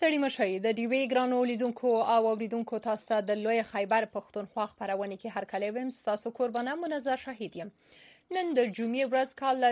ستړي مشي د ډیوی ګرانو لیدونکو او اوریدونکو تاسو ته د لوی خیبر پښتونخوا خبرونه کې هر کله ویم تاسو قربانه منظر شهید یم. نن د جمعې ورځ کال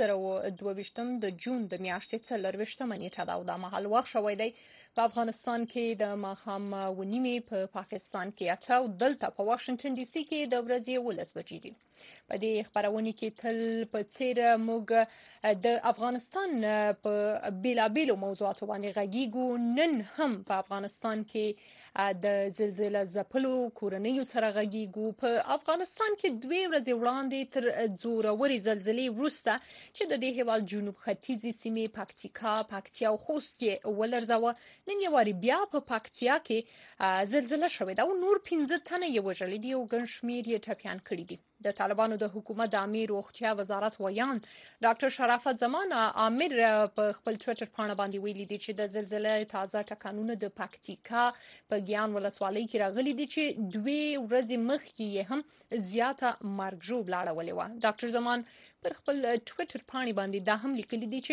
2022 د جون د میاشتې 24 نیټه ده او د مهال وخت شوی دی په افغانستان کې د ماښام ونیمې په پاکستان کې اته او دلته په واشنگټن ډي سي کې د ورځې 11 بجې دي. په دې خبرونه کې تل په څیر موږ د افغانستان په بیلابیلو موضوعاتو باندې غږیږو. نن هم په افغانستان کې د زلزلې ځپلو کورنیو سره غږیږو. په افغانستان کې 2 ورځې وړاندې تر زوروري زلزلې وروسته چې د دې هیواد جنوب ختیځي سیمې پکتیا او خوست کې ولرزوه، نن یو بیا په پکتیا کې زلزلہ شوې ده او نور 15 تنه یې وژلي دي او ګڼ شمېر یې ټپیان کړي دي. د طالبانو د حکومت د امیر روغتیا وزارت ویان ډاکټر شرافت زمان امیر په خپل ټوئیټر باندې باندې ویلي دي چې د زلزلې تازه ټکانونه د پکتیکا په ګیان ولسوالۍ کې راغلي دي چې 2 ورځې مخکې هم زیاته مرګ ژوبله اړولې وه. ډاکټر زمان پر خپل ټوئیټر باندې دا هم لیکلي دي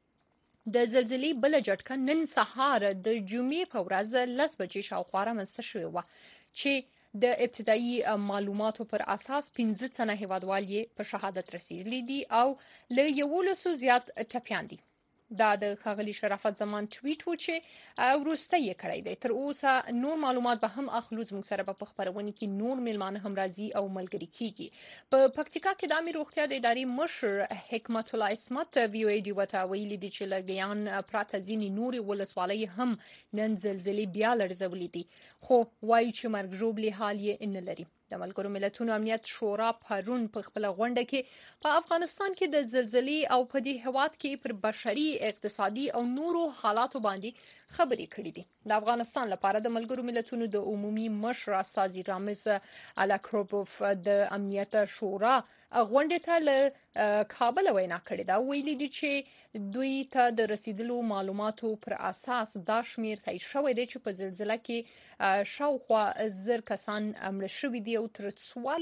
چې د زلزلې بل جټکه نن سهار د جمعې په ورځ 10 بجې شاوخوا رامنځته شوې وه چې د ابتدایي معلوماتو پر اساس 15 تنه هیوادوال یې په شهادت رسیدلي دي او له 11 زیات ټپیان دي. دا د ښاغلي شرافت زمان ټویټ و چې وروسته یې کړی دی. تر اوسه نور معلومات به هم اخلو، زموږ سره په خبرونه کې نور ملمانه هم راځي او ملګری کیږي. په پکتیکا کې د امیر روغتیا د ادارې مشر حکمت الله اسمت وی او ای ډي وته ویلي دي چې لګیان پراته ځینې نورې ولسوالۍ هم نن زلزلې بیا لړزولې دي، خو وایي چې مرګ ژوبلې حال یې نه لري. د ملګرو ملتونو امنیت شورا پرون په خپل غونډه کې په افغانستان کې د زلزلې او په دې هواد کې پر بشري، اقتصادي او نورو حالاتو باندې خبرې کړې دي. د افغانستان لپاره د ملګرو ملتونو د عمومي مشر استاذ رامز الاکروبوف د امنیت شورا غونډه ته له کابل وینا کړې ده. ویلي دي چې دوی ته د رسیدلو معلوماتو پر اساس دا شمیر تایید شوی دی چې په زلزلہ کې شاوخوا 1000 کسان مړه شوي دي او تر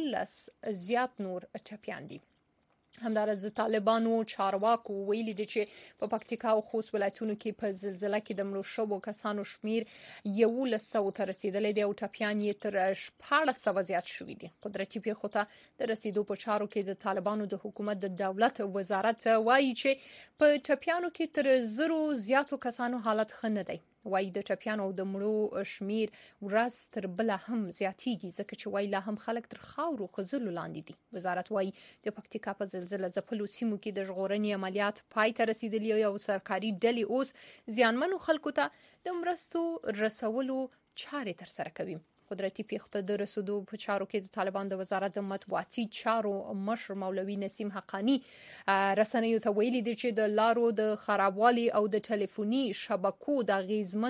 14 زیات نور ټپیان دي. همدارس د طالبانو چارواکو ویلي دي چې په پکتیکا او خوست ولایتونو کې په زلزلہ کې د مړو شوو کسانو شمیر 1100 ته رسیدلی دی او ټپیان یې تر 1400 زیات شوي دي. قدرتي پیښو ته د رسیدو په چارو کې د طالبانو د حکومت د دولت وزارت وایي چې په ټپیانو کې تر 1000 زیاتو کسانو حالت ښه نه دی. وایي د ټپیانو او د مړو شمیر ورځ تر بله هم زیاتیږي ځکه چې وایي لا هم خلک تر خاورو خزلو لاندې دي. وزارت وایي د پکتیکا په زلزلہ ځپلو سیمو کې د ژغورنې عملیات پای ته رسیدلي او سرکاري ډلې اوس زیانمنو خلکو ته د مرستو رسولو چارې ترسره کوي. قدرتي پیښو ته د رسیدو په چارو کې د طالبان د وزارت د مطبوعاتي چارو مشر مولوي نسیم حقانی رسنیو ته ویلي دي چې د لارو د خرابوالي او د ټلیفوني شبکو د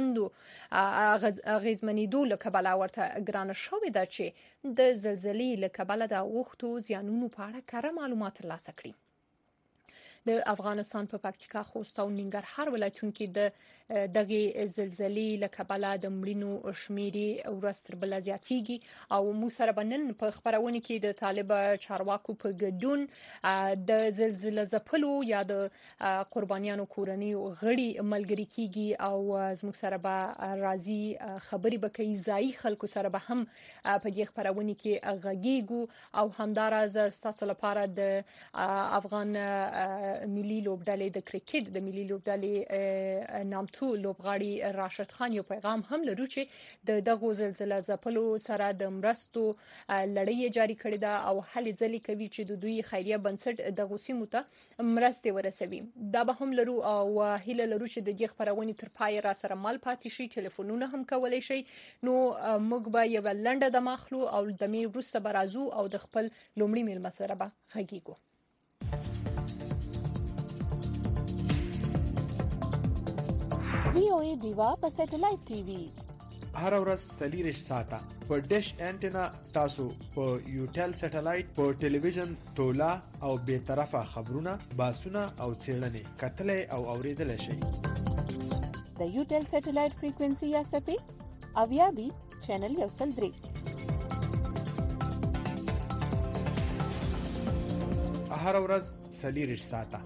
اغیزمنېدو له کبله ورته ګرانه شوې ده چې د زلزلې له کبله د اوښتو زیانونو په اړه کره معلومات ترلاسه کړي. د افغانستان په پکتیکا، خوست او ننګرهار ولایتونو کې د دغه زلزلې له کبله د مړینو شمیر ورځ تر بله زیاتیږي او موږ سره بنن په خبرونه کې د طالب چارواکو په ګډون د زلزلې ځپلو یا د قربانیانو کورنیو غړي ملګری کیږي او زموږ سره به راځي خبري به کوي. ځای خلکو سره به هم په دې خبرونه کې غږیږو او همدارز تاسو لپاره د افغان ملي لوبډلې د کرکټ د ملي لوبډلې نامتو لوبغاړي راشد خان یو پیغام هم لرو چې د دغه زلزلې ځپلو سره د مرستو لړۍ جاری کړې ده او هلې ځلې کوي چې د دوی خیریه بنسټ دغه سیمو ته مرستې ورسوي. دا به هم لرو او هیله لرو چې د دې خبرونه تر پای را سره مل پاتې شي. ټلیفونونه هم کولای شي. نو موږ به یو لنډه د مخلو او د می وروسته برازو او د خپل لومړي میلمه سره به غږیږو. وی او ای دیوا په سټلایټ ټي وي هر ورځ 40 ساعته په ډیش انټینا تاسو په یوټل سټلایټ په ټلویزیون تولا او به طرفه خبرونه باسونه او چیرلنې کتلې او اوریدل شي. د یوټل سټلایټ فریکوئنسي یا سپی اویابي چینل 103 هر ورځ 40 ساعته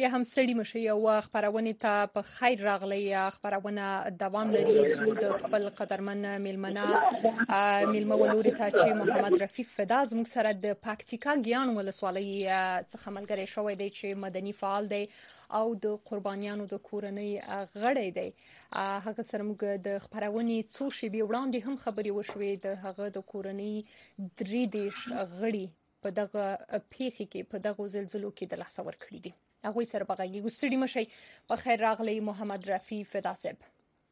بیا هم ستړي مشي او خبرونه ته په خیر راغلی. خبرونه دوام لري. زو د خپل قدرمن میلمه ولوري ته چې محمد رفیق فدا زموږ سره د پکتیکا ګیان ولسوالۍ څخه ملګری شوی دی چې مدني فعال دی او د قربانیانو د کورنۍ غړی دی. هغه سره موږ د خبرونې څو شېبې وړاندې هم خبرې وشوې د هغه د کورنۍ 3 غړي په دغه پیښه کې په دغه زلزلو کې د لاسه ورکړي دي. هغه سره بغاږي ګستړي مشي. په خیر راغلی محمد رفیع فدا صاحب.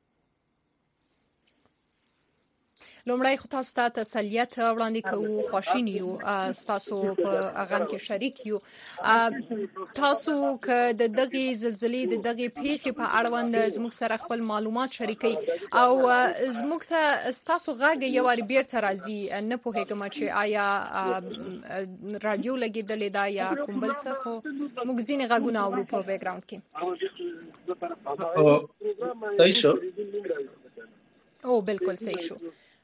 لومړی خو تاسو ته تسلیت وړاندې کوو. خوشحالي یو تاسو په غم کې شریک یو. تاسو که د دغه زلزلې د دغه پیښې په اړوند زموږ سره خپل معلومات شریکي او زموږ ته تاسو غږ یو واری بیرته راځي. نه پوهیږم چې آیا رادیو لګیدلې دا یا کوم بل څه، خو موږ ځینې غږونه اورو په بیک ګراوند کې. صحیح شو. او بالکل صحیح شو.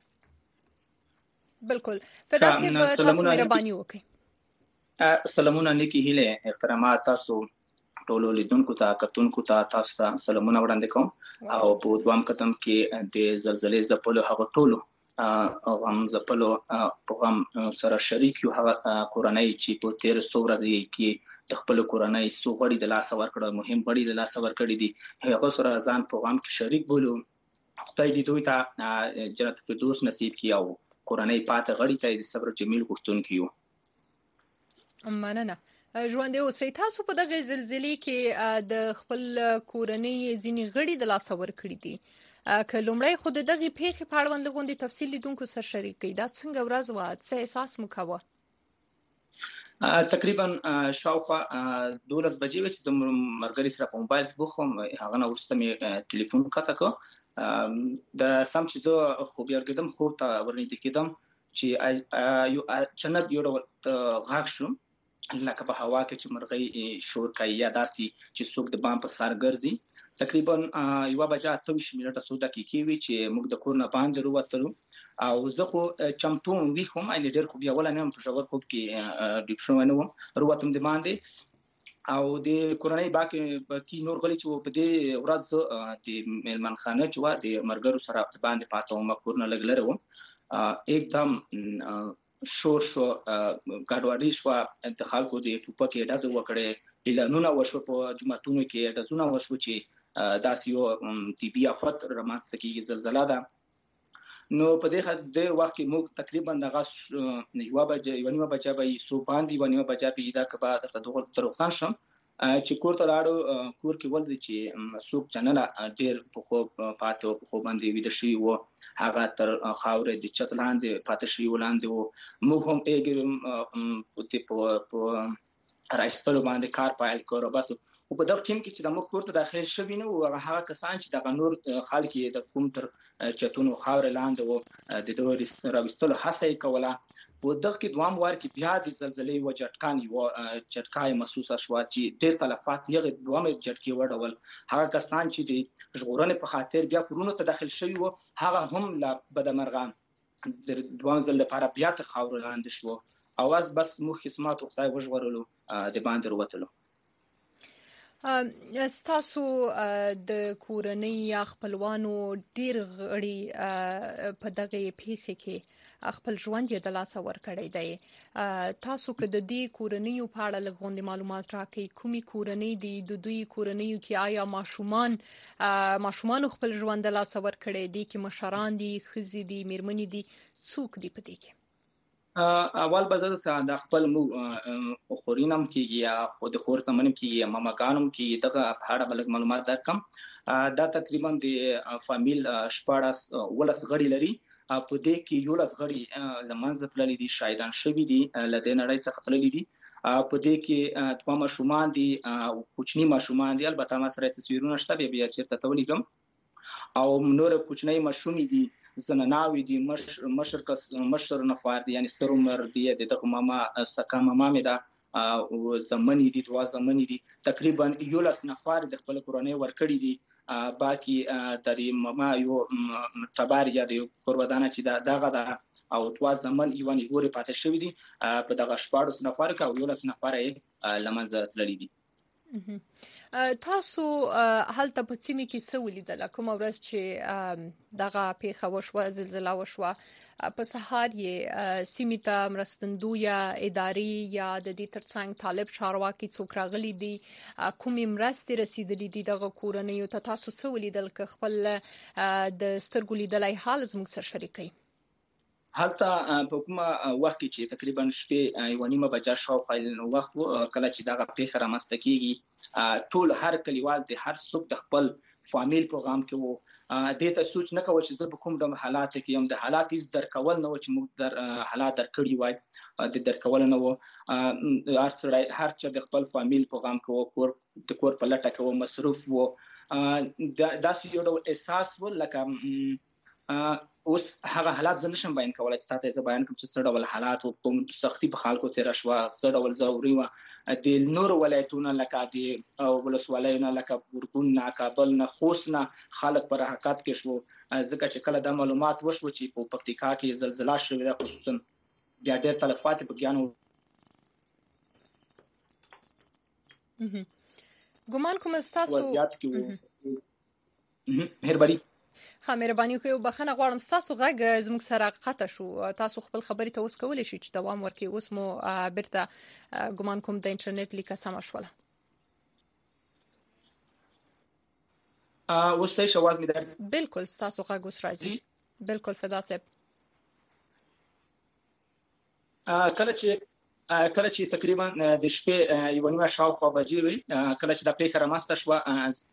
بالکل. فدا صاحب تاسو مهرباني وکړئ. سلامونه نیکی هیله احترامات تاسو ټولو لیدونکو ته کتونکو ته تاسو ته سلامونه وړاندې کوم. او په دوام قدم کې د زلزلې زپلو هغه ټولو غم زپلو په غم سره شریک یو. هغه کورنۍ چې په 1300 ورځې کې د خپل کورنۍ څو غړي د لاس ورکړل، مهم غړي د لاس ورکړي دي، هغه سره ځان په غم کې شریک بولو. خدای دې دوی ته جنت فردوس نصیب کړي او کورنۍ پاتې غړي ته د صبر جمیل غوښتونکي یو. مننه. ژوند اوسئ. تاسو په دغه زلزلې کې د خپل کورنۍ ځینې غړي د لاس ورکړي دي. که لومړی خو د دغه پیښې په اړوند غونډې تفصیل لیدونکو سره شریک کړئ. دا څنګه ورځ و؟ څه احساس مو کاوه؟ تقریبا شاوخوا 12 بجې و چې زموږ مرګري سره په موبایل کې بوخم. هغه نو ورسته مې ټلیفون کاته کو د سم چې زه خو بیا ورګدم خو ته ورنږدې کېدم چې یو چنک یو غاښ شو لکه په هوا کې چې مرغۍ شور کوي یا داسي چې څوک د بام په سر ګرځي. تقریبا 1:28 منټه 2 دقیقې وی چې موږ د کور نه باندې وروتلو او زه خو چمتو وی کوم ان ډېر خو بیا ولا نه په شاور خوب کې ډیپشن ونه وروتم د باندې او د کورنۍ باقي نور غلي چې په دې ورځ د ملمنخانه چې وا د مرګرو سره باندې پاتو مکور نه لګلره و एकदम شور شو ګډوډي شو. د خلکو د ټوپکې ډزه وکړې، اعلانونه وشو په جمعتونو کې ډزونه وشو چې داسې یو طبي آفت رامنځته کیږي، زلزلہ ده. نو په دې وخت کې موږ تقریبا دغه 1:30 بجې به سو باندې 1:30 بجې دا کبا د دغه ترخصان شم چې کور ته لاړو. کور کې ولدي چې څوک چنل ډېر په خو پاتو په خو باندې ویده شي و هغه تر خاورې د چت لاندې پاتې شي ولاندې و. موږ هم په راځتلو باندې کار پایل کړو. بس په دغه ټیم کې چې د موږ کور ته داخل شوی نو هغه کسان چې د نور خلک د کوم تر چتونو خاورې لاندې و د دوه راوستلو هڅه کوله. په دغه کې دوام وار کې بیا د زلزلې و جټکان یو جټکای محسوسه شو چې ډېر تلفات یې دوه جټکی وډول. هغه کسان چې د ژغورنې په خاطر بیا کورونو ته داخل شوی و هغه هم لا بدمرغان د دوه ځل لپاره بیا تر خاور لاندې شو. اواز بس مخ خدمات خدای وژغورلو د باندې وروتلو. ستاسو د کورنۍ یا خپلوانو ډیر غړي په دغه پیښه کې خپل ژوند یې د لاسه ورکړی دی. تاسو که د دې کورنۍ په اړه لږ معلومات راکړئ، کومي کورنۍ دي د دوی کورنۍ کې آیا ماشومان خپل ژوند د لاسه ورکړی دي، کې مشران دي، ښځې دي، میرمنې دي، څوک دي په دې کې؟ اول بزاده د خپل خورینم کېږي یا خود خور زمنم کېږي ماماګانم کې دغه په اړه بلک معلومات درکم. دا تقریبا د فامیل 14 ولس غړي لري. په دې کې 11 غړي لمنځه تللي دي، شاهدان شوي دي، لدې نړۍ څخه تللي دي. په دې کې دوه ماشومان دي او کوچني ماشومان دي. البته ما سره تصویرونه شته بیا چیرته تولیدم او نور کوچنی ماشومی دي، زناناوی دي، مشر نفر دي، یعنی ستر عمر دي، دغه ماما سکا ماما مې دا او زمنی دي، دوا زمنی دي. تقریبا 11 نفر د خپل کورنۍ ورکړي دي. باقي د ماما یو تبار یا د قربانانه چې دغه دا او دوا زمن یو نه ګوري پاتې شوی دي. په دغه 14 نفر کې او 11 نفر یې لمنځه تللي دي. تاسو هلته په سیمه کې څه ولیدل کوم ورځ چې دغه پیښه وشوه زلزلہ وشوه په سهار یې سیمه ته مرستندویه اداري یا د دې ترڅنګ طالب چارواکي څوک راغلي دي کومې مرستې رسیدلې دي دغه کورنیو ته تاسو څه ولیدل که خپل د سترګو لیدلای حال زموږ سره شریکي هلته په کومه وخت کې چې تقریبا شپې یو نیمه بجه شاوخوا وخت کله چې دغه پیښه رامنځته کیږي ټول هر کلیوال د هر څوک د خپل فامیل په غام کې وو دې ته سوچ نه کوي چې زه په کوم ډول حالات کې یم د حالات هیڅ درکول نه و چې موږ در حالات درکړي وای د درکول نه و هر څړای هر چا د خپل فامیل په غام کې وو د کور په لټه کې وو مصروف وو داسې یو ډول احساس و لکه اوس هغه حالات زه نشم بیان کولای چې تاسو بیان کوم چې څه ډول حالات او کوم سختي په خلکو تیر شوه څه ډول ضروري و د نور ولایتونو لکه د ولسوالیو لکه ورګون نه کابل نه خوست نه خلک پر حرکت کې شو ځکه چې کله د معلومات وشو چې په پکتیکا کې زلزلہ شوې ده خصوصا بیا ډېر تلفات په ګیانو ګمان کوم تاسو وضعیت کې مهرباني مهرباني کوي بخښنه غواړم تاسو غږ زموږ سره قطع شو تاسو خپل خبرې ته اوس کولای شئ چې دوام ورکړئ اوس مو بیرته ګمان کوم د انټرنیټ لیکه سم شوله اوس څه شواز می درس بالکل تاسو غږ اوس راځي بالکل فدا صاحب کله چې تقریبا د شپې یو نیمه شاوخوا بجې وي کله چې د پیښه رامنځته شوه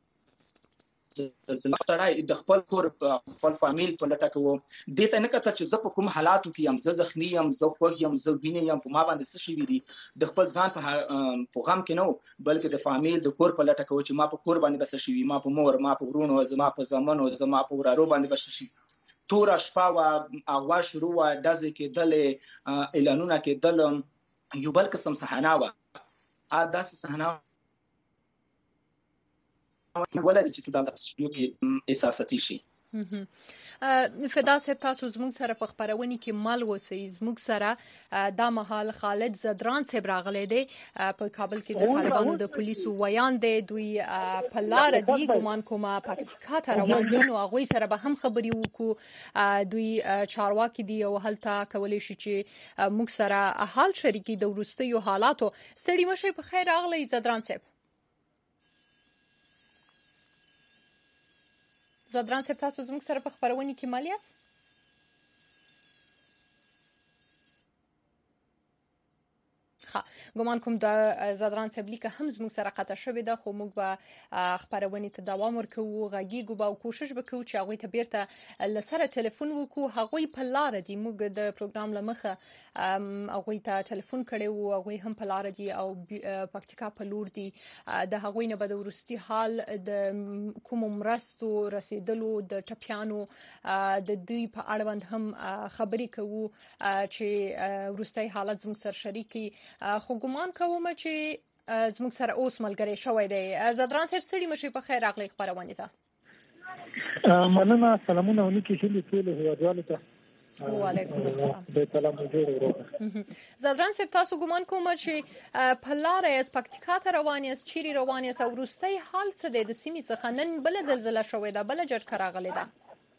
زما سړی د خپل کور خپل فامیل په لټه کې وو د ته نه کتل چې زه په کوم حالاتو کې یم زه زخمی یم زه خوږ یم زه وینې یم په ما باندې څه شوي دي د خپل ځان په غم کې نه و بلکې د فامیل د کور په لټه کې و چې ما په کور باندې څه شوي ما په مور ما په ورونو زما په زامنو زما په ورارو باندې څه شوي تور شپه وا اغوا شروع وا دزې کېدل اعلانونه کېدل یو بل قسم صحنه وا داسې صحنه ولا چې دا تاسو کې احساساتي شي فدا صاحب تاسو زموږ سره په خبرونه کې مال وسی زموږ سره د مهال خالد زدران صاحب راغلی دی په کابل کې د طالبانو د پولیسو ویان دی دوی په لار دی ګمان کومه پکتیکا ته روان دي نو هغه سره به هم خبري وکړو دوی چارواکي دی او هلته کولای شي چې موږ سره حال شریکي د ورستیو حالاتو ستړي مشه په خیر راغلی زدران صاحب زدران صاحب تاسو زموږ سره په خبرونه کې مالیاس ګمان کوم د زدران صاحب لیکه هم زموږ سره قطع شوې ده خو موږ به خبرونه ته دوام ورکوو غږیږو به کوشش وکړو چې هغه ته بیرته لسره ټلیفون وکړو هغه په لار دي موږ د پروګرام لمخه هغه ته ټلیفون کړو هغه هم په لار دي او پکتیکا په لور دي د هغه نه به د ورستي حال د کوم مرستو رسیدلو د ټپیانو د دوی په اړوند هم خبري کوو چې ورستي حالت زموږ سره شریکي خو ګمان کوم چې زموږ سره اوس ملګری شوی دی زدران صاحب ستړي مشي په خیر راغلی خبرونه ته مننه سلامونه ونکي چې ټول هیوادوالو ته وعلیکم السلام د سلام جوړ زدران صاحب تاسو ګمان کوم چې په لار از پکتیکا ته روان یاست چیرې روان یاست او وروستي حال څه دی د سیمې څخه نن بل زلزلہ شوې ده بل جټکه راغلی ده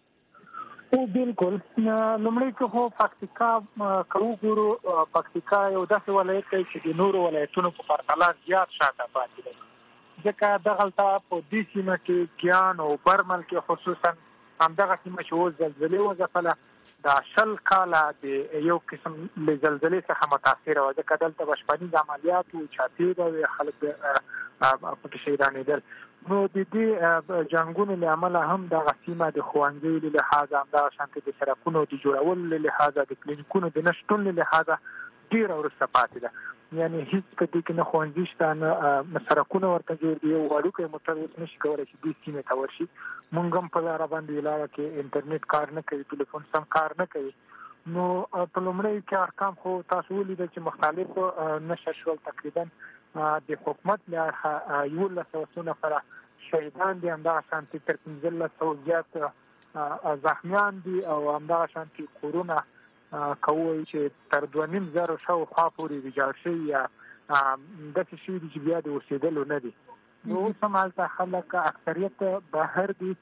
او بالکل لمړی که هو پکتیکا کوګورو پکتیکا یو داسې ولایت دی چې د نورو ولایتونو په پرتله زیات شاته پاتې دی ځکه دغلته په دې سیمه کې ګیان او برمل کې خصوصا همدغه سیمه چې اوس زلزلې وځپله دا شل کاله د یو قسم له زلزلې څخه متاثره وه ځکه دلته به شپنیز عملیات وو چاپېره وې خلک پکې شهیدانېدل نو د دې جنګونو له امله هم دغه سیمه د ښوونځیو له لحاظه همدغه شانتې د سړکونو د جوړولو له لحاظه د کلینیکونو د نه شتون له لحاظه ډېره وروسته پاتې ده یعنی هیڅ په دې کې نه ښوونځي شته نه سړکونه ورته جوړ دي یو وړوکی موټر اوس نشي کولی چې دې سیمې ته ورشي مونږ هم په لاره باندې لاره کې انټرنیټ کار نه کوي ټلیفون سم کار نه کوي نو په لومړي کې ارقام خو تاسو ولیدل چې مختلف نشه شول تقریبا د حکومت له 1100 نفره شهیدان دي همدغه شانتي تر 1500 زیات زخمیان دي او همدغه شانتي کورونه کوي چې تر 2500 شاوخوا پورې ویجاړ شوي یا د څه شي چې بیا د اوسېدلو نه دي. نو سمالته خلک اکثریت بهر دي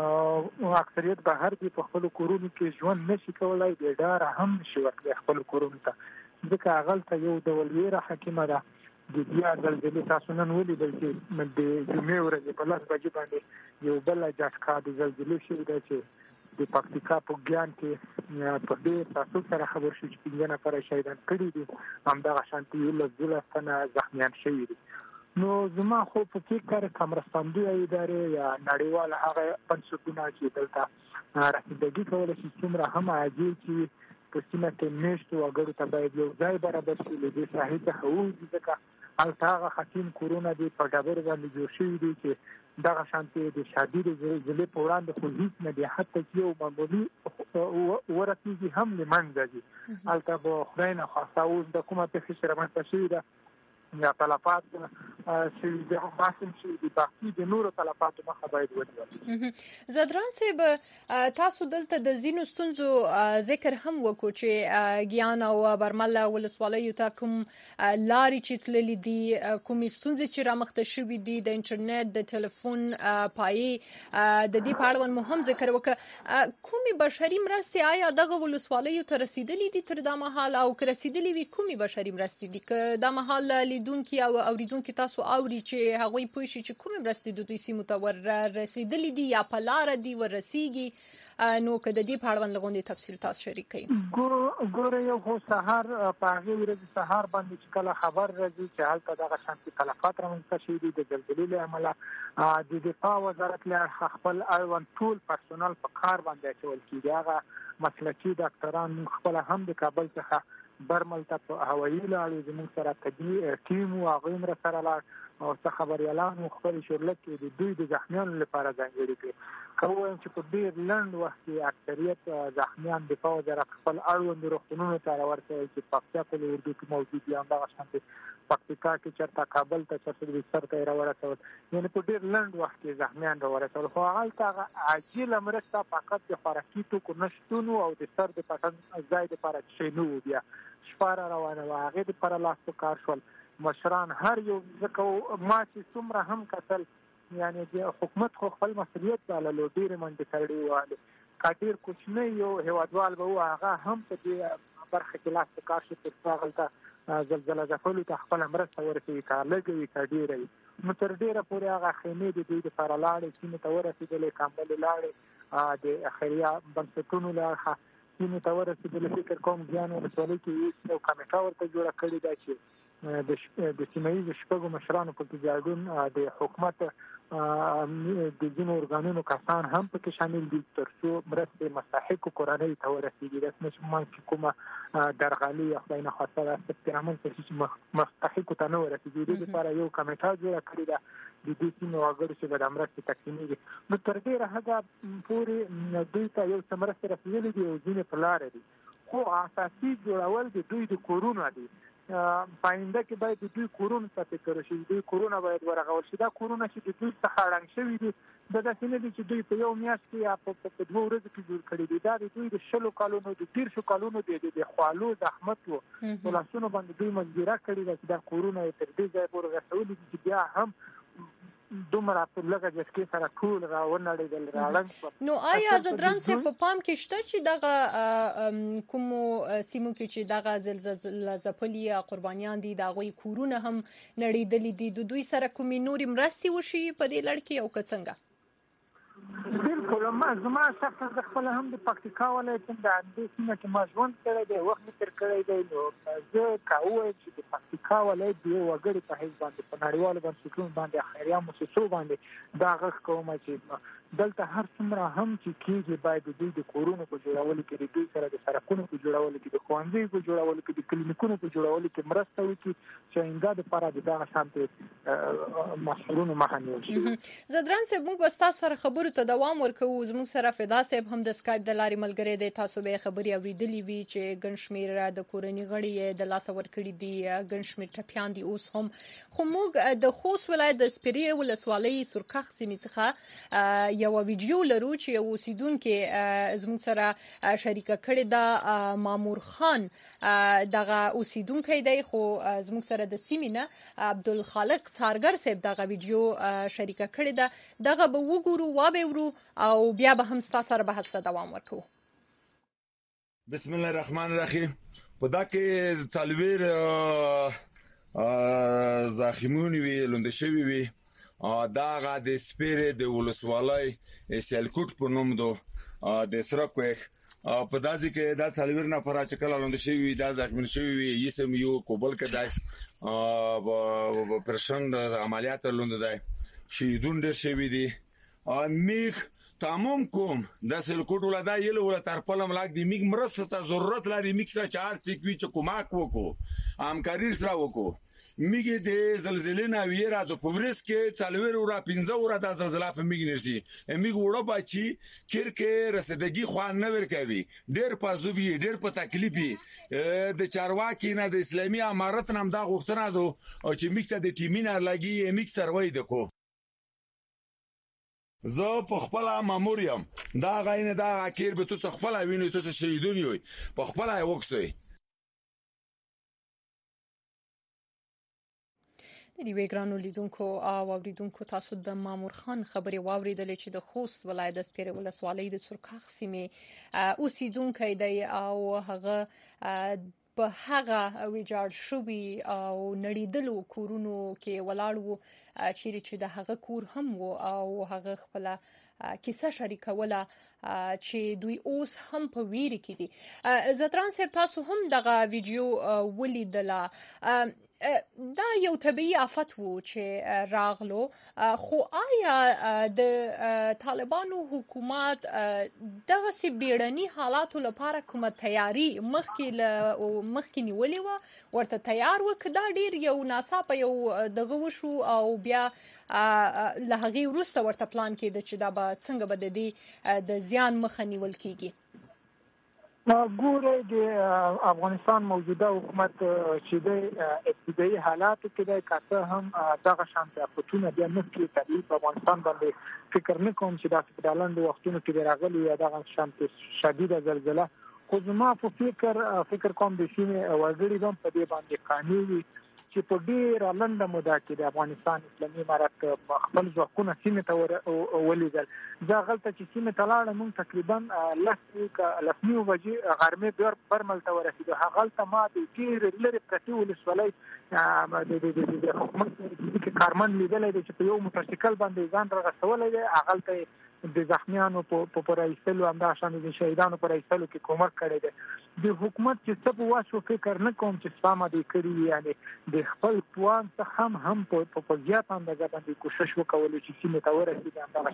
او اکثریت بهر دي په خپل کورونو کې ژوند نشي کولای، د ډار هم نشي ورکړي خپل کورونو ته، ځکه هغه ته یو ډول ویره حکیمه ده. د بیا زلزلې تاسو نن ولیدل چې د جمعې ورځې په 10 بجې باندې یو بل جټکا د زلزلې شوې ده چې د پکتیکا په ګیان کې په دې تاسو سره خبر شو چې 5 نفر شهیدان کړي دي، همدغه شانتي یو ځل څنګه زخمیان شوي دي. نو زما خو په فکر کمرستاندوی ادارې یا نړیوال هغه بنسټونه چې دلته رسیدګي کولای شي څومره هم عاجل چې په سیمه کې میشتو وګړو ته باید یو ځای برابر شي، د دې ساحې ته هوځي، ځکه هغه خاتم کورونه دي په ډبر باندې جوړ شوي دي چې دغه شانتي د شدید زلزلې په وړاندې خو هیڅ نه دي، حتی چې یو معمولي ورسیږي هم له منځه دي. هلته به خدای نه خواسته اوس د کومه پېښه سره رامنځته شوې ده یا تلفات چې د ماسم چې د باقي د نورو تلفاتو مخه باید ودرول. زدران صاحب، تاسو دلته د زینو ستونزو ذکر هم وکړو چې ګیان او برمل ولسوالیو ته کوم لارې چې تللې دي، کومې ستونزې چې رامخته شوې دي، د انټرنیټ د ټلیفون پایې، د دې په اړه مو هم ذکر وکړ. کومې بشري مرستې آیا دغه ولسوالیو ته رسیدلې دي تر دا مهال، او که رسیدلې وي کومې بشري مرستې دي؟ که دا مهال لیدونکي او اوریدونکي تاسو اوري چې هغوی پوه شي چې کومې مرستې د دوی سیمو ته ور رسیدلې دي یا په لاره دي ور رسیږي، نو که د دې په اړه لږ تفصیل تاسو شریک کړئ. ګوره یو خو سهار په هغه ورځ سهار باندې چې کله خبر راځي چې هلته دغه شانتي تلفات رامنځته شوي دي د زلزلې له امله، د دفاع وزارت له خپل اړوند ټول پرسونل په کار باندې اچول کېږي. هغه مسلکي ډاکټران خپل هم د کابل څخه برمل ته په هوایي لاړو، زموږ سره طبي ټیم او هغوی هم سره لاړ او څه خبریالان خپل شورلک کې د دوی د زخمیانو لپاره ځانګړي کړي. که ووایم چې په ډېر لنډ وخت کې اکثریت زخمیان دفاع وزارت خپل اړوند روغتونونو ته راورسوي چې پکتیا په اردو کې موجود دي، همدغه شانتي پکتیکا کې چېرته کابل ته چېرته بستر ته یې راورسول، یعنې په ډېر لنډ وخت کې زخمیان راورسول. خو هغلته هغه عاجله مرسته فقط د خوراکي توکو نشتون او د سر د پټن ځای دپاره چې نه و، بیا شپه را روانه وه، هغې دپاره لاس په کار شول مشران هر یو. ځکه ما چې څومره هم کتل، یعنی د حکومت خو خپل مسؤلیت باللو، ډېرې منډې کړې وې، که ډېر کوچنی یو هیوادوال به و هغه هم په دې برخه کې لاس په کار شي تر څو هغلته زلزله ځپلو ته خپله مرسته ورسوي، که لږه وي که ډېره وي. نو تر ډېره پورې هغه خیمې د دوی دپاره لاړې، سیمې ته ورسېدلې، کامبلې لاړې، د خیریه بنسټونو له سیمې ته ورسېدلې. فکر کوم ګیان ولسوالۍ کې یو کمیټه ورته جوړه کړې ده چې د سیمه ییزو شپږو مشرانو پکې ګډون، د حکومت د ځینو ارګانونو کسان هم پکې شامل دي، تر څو مرستې مستحقو کورنیو ته ورسېږي. داسې نه چې موږ کومه درغلي یا خدای نخواسته داسې رامنځته شي چې مستحقو ته نه ورسېږي. دې لپاره یو کمیټه جوړه کړې ده د دې سیمې وګړو چې به د مرستې تقسیمېږي. نو تر ډېره حده پورې دوی ته یو څه مرستې رسېدلې دي او ځینې په لاره دي، خو اساسي جوړول د دوی د کورونو دي. پاینده کې باید د دوی کورونو ته فکر وشي، دوی کورونه باید ورغول شي. دا کورونه چې د دوی څخه ړنګ شوي دي، دا داسې نه دي چې دوی په یو میاشت کې یا په 2 ورځو کې جوړ کړي دي. دا د دوی د 20 کالونو د 30 کالونو د خوالو زحمت و، په لاسونو باندې دوی مزدوري کړې ده چې دا کورونه یې تر دې ځایه پورې رسولي دي چې بیا هم دومره په لږه جسکې سره ټول راونړېدل، راړنګ شول. نو آیا زدران صاحب په پام کې شته چې دغه کومو سیمو کې چې دغه زلزله ځپلي قربانیان دي، د هغوی کورونه هم نړېدلي دي، د دوی سره کومې نورې مرستې وشي په دې لړ کې او که څنګه؟ بالکل، زما شخصا د خپل هم د پکتیکا ولایت د همدې سیمه کې ما ژوند کړی دی، وخت مې تېر کړی دی. نو زه که ووایم چې د پکتیکا ولایت د یو وګړي په حیث باندې په نړیوالو بنسټونو باندې خیریه موسسو باندې دا غږ کوم چې دلته هر څومره هم چې کېږي باید د دوی د کورونو په جوړولو کې، د دوی سره د سړکونو په جوړولو کې، د ښوونځیو په جوړولو کې، د کلینیکونو په جوړولو کې مرسته وکړي چې آینده دپاره د دغه شانتې مسؤلینو مخه نیول شي. زدران صاحب، موږ به ستاسو سره خبرو ته دوام ورکوو. زموږ سره فدا صاحب هم د سکایپ د لارې ملګری دی. تاسو به خبرې اورېدلې وي چې ګڼ شمېر د کورنۍ غړي د لاسه ورکړي دي، ګڼ شمېر ټپیان دي اوس هم. خو موږ د خوست ولایت د سپیرې ولسوالۍ سورکخ سیمې څخه یو ویډیو لرو چې یو اوسیدونکو زموږ سره شریکه کړې ده. مامور خان دغه اوسیدونکو دی خو زموږ سره د سیمې نه عبدالخالق څارګر صاحب دغه ویډیو شریکه کړې ده. دغه به وګورو وابورو او بیا به هم ستاسو سره بحث ته دوام ورکوو. بسم الله الرحمن الرحیم. په دا کې څلوېر زخمونه وي لوند شوي وي. دغه د سپیرې د ولسوالۍ سیالکوټ په نوم دو د سرکوخ په داسې کې دا څلوېر نفر چې کله لوند شوي وي دا زخمي شوي وي یسم یو کوبل کې داس پرشن عملیات لوند دی شهیدون ډېر شوي دي. میخ تمام کوم د سلکوټ ولدا یله ول تر پلم لاګ دی میګ مرسته ته ضرورت لري میګ سره چار چکوي چې کوماک وکړو همکاري سره وکړو. میګ د زلزلې نه ویرا د پوریس کې څلور ورا 15 ورا د زلزلہ په میګ نرسي میګ وړو بچي کړکې رسیدګي خوان نه ورکوي ډېر پازوبي ډېر په تکلیفي د چارواکي نه د اسلامي امارت نام دا غوښتنه دو او چې میګ ته د ټیمینه لګي میګ سروي دکو. زه په خپل مامور یم دا غاینه دا اخیر به تو خپل ویني تو شهیدون یوي په خپل وکسي. د دې ګرانو لیدونکو او اوریدونکو تاسو د مامور خان خبري واوریدلې چې د خوست ولایت د سپیرې ولسوالۍ د سورکخ سیمې اوسیدونکو دی او هغه په هغه ویجاړ شوي او نړیدلو کورونو کې ولاړ وو چې د هغه کور هم وو او هغه خپل کیسه شریکوله چې دوی اوس هم په ویره کې دي. زتران صاحب تاسو هم دغه ویډیو ولیدله. دا یو طبيعي آفت وو چې راغلو خو آیا د طالبانو حکومت دغه سي بیړني حالاتو لپاره کومه تیاری مخکې نیولې و ورته تیار و کدا ډیر یو ناڅاپه یو دغه وشو او بیا له هغې وروسته ورته پلان کېده چې دا به څنګه به د دې د زیان مخه نیول کیږي؟ ګوره د افغانستان موجوده حکومت چې د ابتدایي حالاتو کې د کاته هم دغه شانتي افتونه بیا نسکي طبيعي په افغانستان باندې فکر نه کوم چې د فدرالند وختونو کې راغلي یا دغه شانتي شدیده زلزلہ خو زما په فکر کوم د سیمې وګړي هم په دې باندې قانوني چې په ډیره لنډه موده کې د افغانستان اسلامي امارت خپل ځواکونه سیمې ته ولیدل. دا غلطه چې سیمې ته لاړه موږ تقریبا لسنیو بجې غرمې برمل ته ورسېدو. هغه غلطه ما د ډېرې لرې پرتې ولسوالۍ د حکومت کې کارمن لیدلی دی چې په یو موټرسایکل باندې ځان رغستولی دی. هغلته د زخمیانو په پرایستلو همدغه شان د شهیدانو پرایستلو کې کومک کړی دی. د حکومت چې څه په واسو فکر نه کوم چې سپامه دی کړي یعنی د خپل پوان څخه هم په زیات اندازه باندې کوشش وکولو چې سیمې ته ورسېږي. همدغه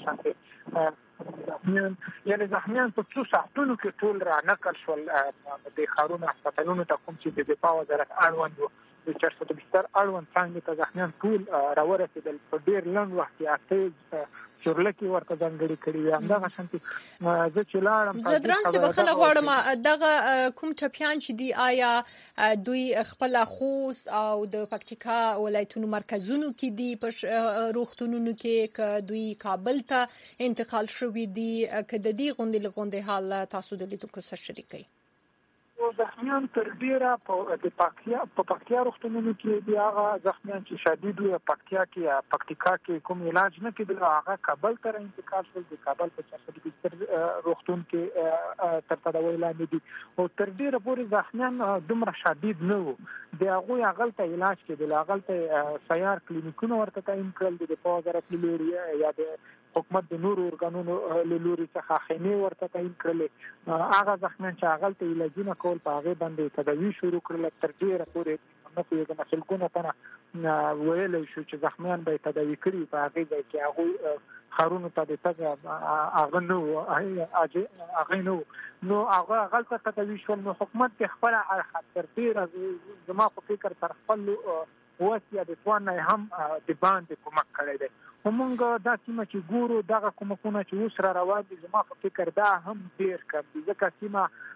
شان یعنی زخمیان په څو ساعتونو کې ټول را نقل شول د ښارونو هسپتالونو ته کوم چې د دفاع وزارت اړوند و د 470 اړوند څانګې ته زخمیان ټول راورسېدل په ډېر لنډ وخت کې چورلکی ورته ځانګړي کړي. همدغه شانتي زه چې لاړم زدران څه بخښنه غواړم دغه کوم ټپیان چې دی آیا دوی خپل خوست او د پکتیکا ولایتونو مرکزونو کې دي په روغتونونو کې که دوی کابل ته انتقال شوي دي که د دې غونډې حال تاسو د لیدونکو سره شریکوي؟ زخمیان تر ډیره په پکتیا روغتونونو کې دی هغه زخمیان چې شدید وي پکتیا کې کوم علاج نه کېدل هغه کابل ته انتقال شول. د کابل په 470 روغتون کې تر تداوی لاندې دي او تر ډیره پورې زخمیان دومره شدید نه وو. د هغوی هغلته علاج کېدل هغلته سیار کلینیکونه ورته تعیین کړل د دفاع وزارت له لوري یا د حکومت د نورو ارګانونو له لوري څخه خیمې ورته تعیین کړلې. هغه زخمیان چې هغلته علاجونه کول په هغې باندې تداوي شروع کړله. تر ډېره پورې نه پوهېږم سلګونه تنه ویلی شو چې زخمیان به یې تداوي کړي په هغې ځای کې هغوی ښارونو ته د تګ هغه نه و نو هغه هغلته تداوي شول. نو حکومت د خپله اړخه تر ډېره زما په فکر تر خپل وس یا د توان نه هم د باندې کومک کړی دی. خو موږ دا سیمه چې ګورو دغه کومکونه چې اوس را روان دي زما په فکر دا هم ډېر کم دي ځکه سیمه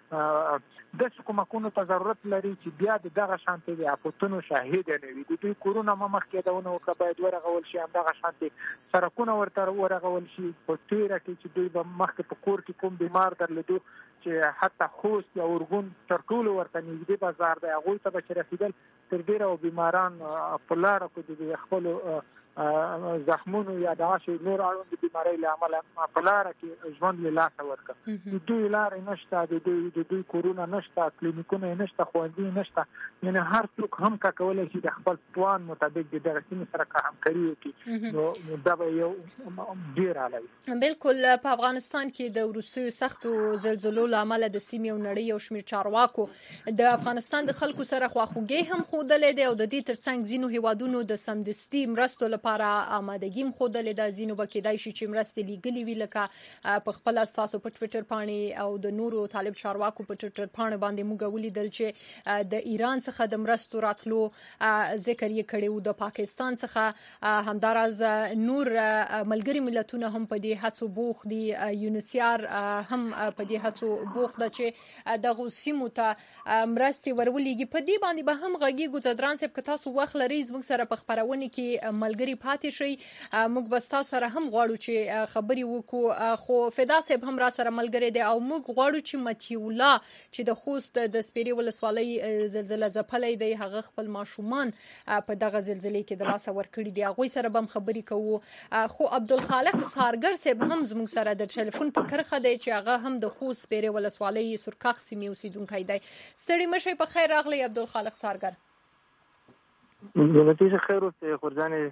د حکومتونو ته ضرورت لري چې بیا دغه شانتي د اپوتونو شاهد نه وي. د دوی کورونه مخکې دونه وکړه باید ورغول شي، هم دغه شانتي سرکونه ورته ورغول شي. په تیره کې چې دوی به مخکې په کور کې کوم بیمار درلودو چې حتی خوست یا ارګون تر ټولو ورته نږدې بازار دی، هغوی ته به چې رسېدل تر ډېره بیماران په لاره کې د خپلو زخمونو یا دغه نور اړوند بیمارۍ له امله په لاره کې ژوند له لاسه ورکړه. د دوی لارې نشته، د دوی کورونه نشته، کلینیکونه نشته، ښوونځي نشته. یعنې هر څوک هم کولی شي د خپل توان مطابق د دغه سیمې سره همکاري وکړي، نو دا به یو ډېر اعلی وي. بالکل. په افغانستان کې د وروستیو سختو زلزلو له امله د سیمې او نړۍ یو شمېر چارواکو د افغانستان د خلکو سره خواخوږي هم ښودلې ده او د دې ترڅنګ ځینو هیوادونو د سمدستي مرستو لپاره آمادګي هم ښودلې ده. ځینو به کېدای شي چې مرستې لیږلې وي، لکه په خپله ستاسو په ټویټر پاڼې او د نورو طالب چارواکو په ټویټر پاڼې باندې موږ ولیدل چې د ایران څخه د مرستو راتلو ذکر یې کړی و، د پاکستان څخه همداراز نور ملګري ملتونه هم په دې هڅو بوخت دي. یونیسیار هم په دې هڅو بوخت ده چې دغه سیمو ته مرستې ورولېږي. په دې باندې به هم غږیږو. زدران صاحب، که تاسو وخت لرئ زموږ سره په خپرونه کې ملګري پاتې شئ، موږ به ستاسو سره هم غواړو چې خبرې وکړو. خو فدا صاحب هم را سره ملګری دی او موږ غواړو چې مطیع الله چې د خوست د سپیرې ولسوالۍ زلزله ځپلی دی، هغه خپل ماشومان په دغه زلزلې کې د لاسه ورکړي دي، هغوی سره به هم خبرې کوو. خو عبدالخالق سارګر صاحب هم زموږ سره د ټلیفون په کرښه دی چې هغه هم د خوست سپیرې ولسوالۍ سرکاخ سیمې اوسیدونکی دی. ستړي مه شئ. په خیر راغلی عبدالخالق سارګر. دولتي خیر اوسې خورجانې.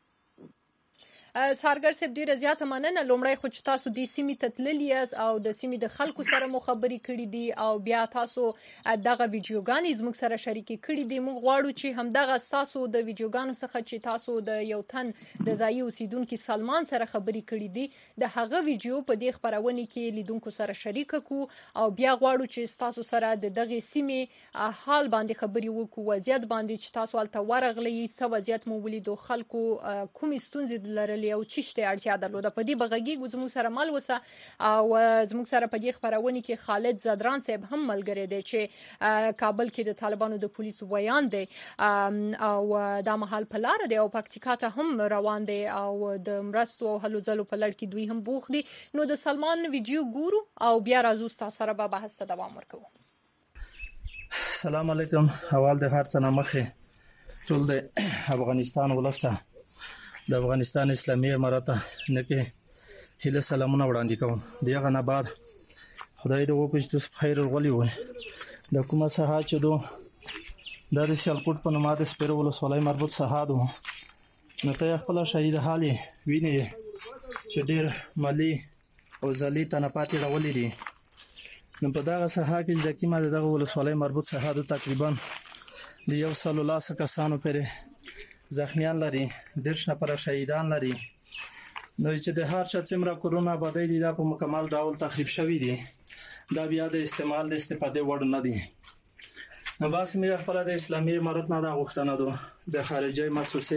سارګر صاحب، ډیره زیاته مننه. لومړی خو چې تاسو د سیمې ته تللي یاست او د سیمې د خلکو سره مو خبرې کړې دي او بیا تاسو دغه ویډیوګانې زموږ سره شریکې کړې دي. موږ غواړو چې همدغه ستاسو د ویډیوګانو څخه چې تاسو د یو تن د ځایي اوسیدونکي سلمان سره خبرې کړې دي، د هغه ویډیو په دې خپرونې کې لیدونکو سره شریکه کړو او بیا غواړو چې تاسو سره د دغه سیمې حال باندې خبرې وکړو، وضعیت باندې چې تاسو هلته ورغلئ، څه وضعیت مو ولیدو، خلکو کومې ستونزې لرلې او چیشته اړتیا درلوده. په دې بغږیږو. زموږ سره مل وسه او زموږ سره په دې خپرونې کې خالد زدران صاحب هم ملګری دی چې کابل کې د طالبانو د پولیسو ویان دی او دا مهال په لار دی او پکتیکا ته هم روان دی او د مرستو او هلو ځلو په لړ کې دوی هم بوخت دي. نو د سلمان ویډیو ګورو او بیا راځو تاسو سره به بحث ته دوام ورکوو. السلام علیکم. اول د هر څه نه مخکې ټول د افغانستان ولسته د افغانستان اسلامي امارت نه هله سلامونه وړاندې کوم. دغه نه بعد خدای دې وکړي چې تاسو بخیر ورغلي وئ. د کومه ساحه چې د سیالکوټ په نوم د سپیرې ولسوالۍ مربوط ساحه ده، نو ته خپل شهید حالي ویني چې ډېر مالی او ځلې تنپاتې راولې دي. نو په دغه ساحه کې د کیمه دغه ولسوالۍ مربوط ساحه ده تقریبا د 100 کسانو پرې زخمیان لري، 10 نفر شهیدان لري. نو چې د هر چا څومره کورونه آبادی دي دا په مکمل ډول تخریب شوی دي، دا بیا د استعمال د استفاده وړ نه دي. نو بس مې خپل د اسلامي امارت نه دا غوښتنه ده د خارجي مؤسسې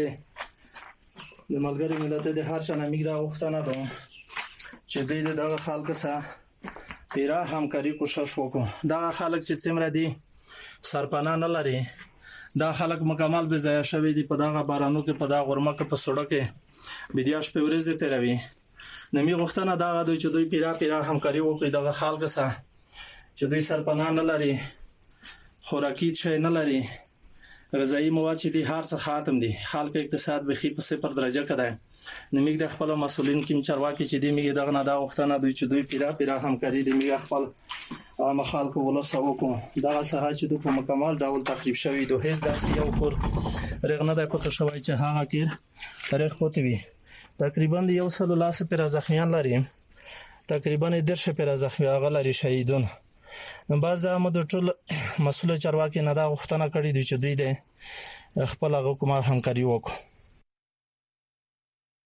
د ملګری ملت د هر چا نه دا غوښتنه ده چې دوی دغه خلک سره پیرا همکاري کوشش وکړو. دا خلک چې څومره دي سرپناه نه لري، دا خلک مکمل به ځای شوی دي په دغه بارانو کې، په دغه غرمه کې، په سړک کې بيدیاش په ورځ تیروي. نمې غوښتنه دا غوډه چې دوی پیرا همکاري وکړي دغه خلک سره چې دوی سرپناه نه لري، خوراکي شي نه لري، غذایی مواد چې دي هر څه خاتم دي، خلک اقتصاد به خي په 0 درجه کې ده. نمې د خپل مسولین کې چارواکي چې دي میګه دغه نه دا غوښتنه دوی چې دوی پیرا همکاري دي میګه خپل عام خلکو ولسه وکړو. دغه ساحه چې په مکمل ډول تخریب شوی دوه هیڅ داسې یو کور رغنه د کوته شوی چې هغه کې تاریخ پوتې وي. تقریبا 100 پر زخمیان لري، تقریبا 10 پر زخمی هغه لري شهیدون. نو باز د امد ټول مسؤل چارواکي نه دا غوښتنه کړې دي چې دوی د خپل حکومت همکاري وکړي.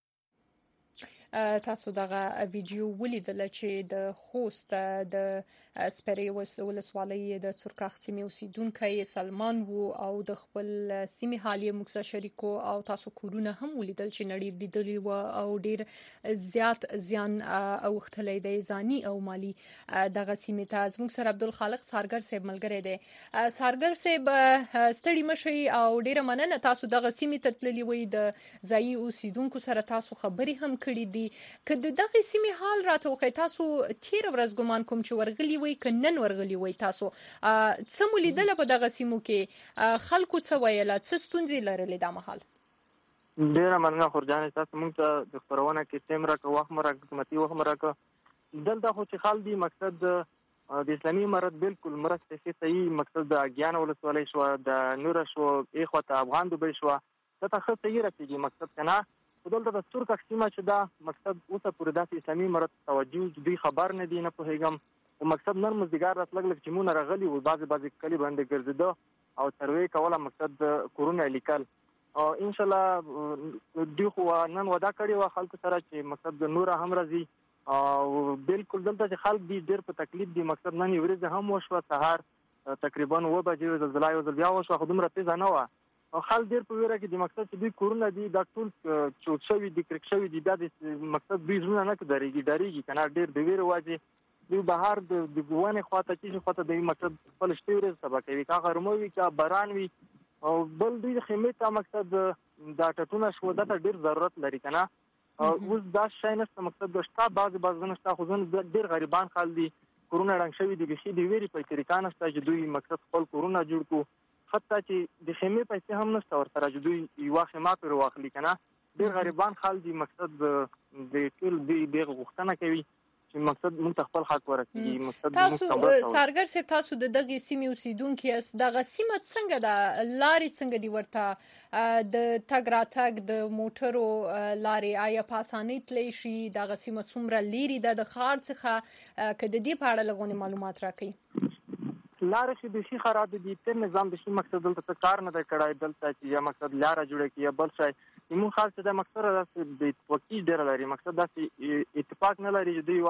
تاسو دغه ویډیو ولیدل چې د خوست د سپری ولسوالۍ د سرکاخ سیمې اوسیدونکی سلمان وو او د خپل سیمې حال یې موږ سره شریکو او تاسو کورونه هم ولیدل چې نړۍ لیدلي و او ډیر زیات زیان اوختلی دی ځاني او مالی دغه سیمې ته. زموږ سره عبدالخالق سارګر صاحب ملګری دی. سارګر صاحب ستړي مشي او ډیره مننه تاسو دغه سیمې ته تللي وئ د ځایي اوسیدونکو سره تاسو خبرې هم کړې دي. که د دغه سیمې حال راته وکړئ تاسو تیر ورځ ګمان کوم چې ورغلي وئ که نن ورغلي وئ تاسو څه مو لیدله په دغه سیمو کې خلکو څه ویله څه ستونزې لرلې دا مهال؟ ډیره مننه خورجانې تاسو موږ ته د خپرونه کې ټیم راکړه وخت مو راکړه قیمتي وخت مو راکړه. دلته خو چې حال دی مقصد د اسلامي امارت بالکل مرسته ښه صحیح مقصد د اګیان ولسوالۍ شو د نور شو ایخوته افغان دوبۍ شو دته ښه صحیح رسېږي مقصد کنه. دلته د ترک سیمه چې دا مقصد اوسه پورې داسې اسلامي امارت توجه دوی خبر نه دي نه پوهېږم او مقصد نن مزدګار راتلګ چې مونږ راغلي و بعضې کلي باندې ګرځېده او سروې کوله مقصد کورونه لیکل او ان شاء الله دوی خو نن وعده کړې وه خلکو سره چې مقصد نور هم راځي او بالکل دلته چې خلک دي ډېر په تکلیف دي. مقصد نن یې ورځ هم وشوه سهار تقریبا 9 بجې زلزله یو ځل بیا وشوه خو دومره تیزه نه وه او خلک ډېر په ویره کې د مقصد چې دوی کورونه دي دا ټول چوټ شوي دي کرک شوي دي دا د مقصد دوی زړونه نه ډارېږي که نه ډېر د ویرې وجې دوی بهر د ونې خواته چې خواته دوی مقصد خپل شپې ورځ سبا کوي که غرمه وي که باران وي او بل دوی د خیمې ته مقصد دا ټټونه شو دا ته ډېر ضرورت لري که نه اوس دا شی نشته مقصد شته بعضې نشته خو ځنه ډېر غریبان خلک دي کورونه ړنګ شوي دي بیخي د ویرې په طریقه نشته چې دوی مقصد خپل کورونه جوړ کړو حتی چې د خیمې پیسې هم نشته ورسره چې دوی یوه خیمه پرې واخلي که نه. ډېر غریبان خلک دي مقصد د ټول دوی دغه غوښتنه کوي چې مقصد موږ ته خپل حق ورسېږي. تاسو سارګر صاحب تاسو د دغې سیمې اوسیدونکي یاست دغه سیمه څنګه ده لارې څنګه دي ورته د تګ راتګ د موټرو لارې آیا په اسانۍ تللی شي دغه سیمه څومره لیرې ده د ښار څخه که د دې په اړه لږ معلومات راکړئ؟ لارې چې بیخي خراب دي تر نظام د شي مقصد دلته څه کار نه دی کړی دلته چې یا مقصد لاره جوړه کړي یا بل شی زموږ خاص چې دا مقصد داسې بې اتفاقي ډېره لري مقصد داسې اتفاق نه لري چې دوی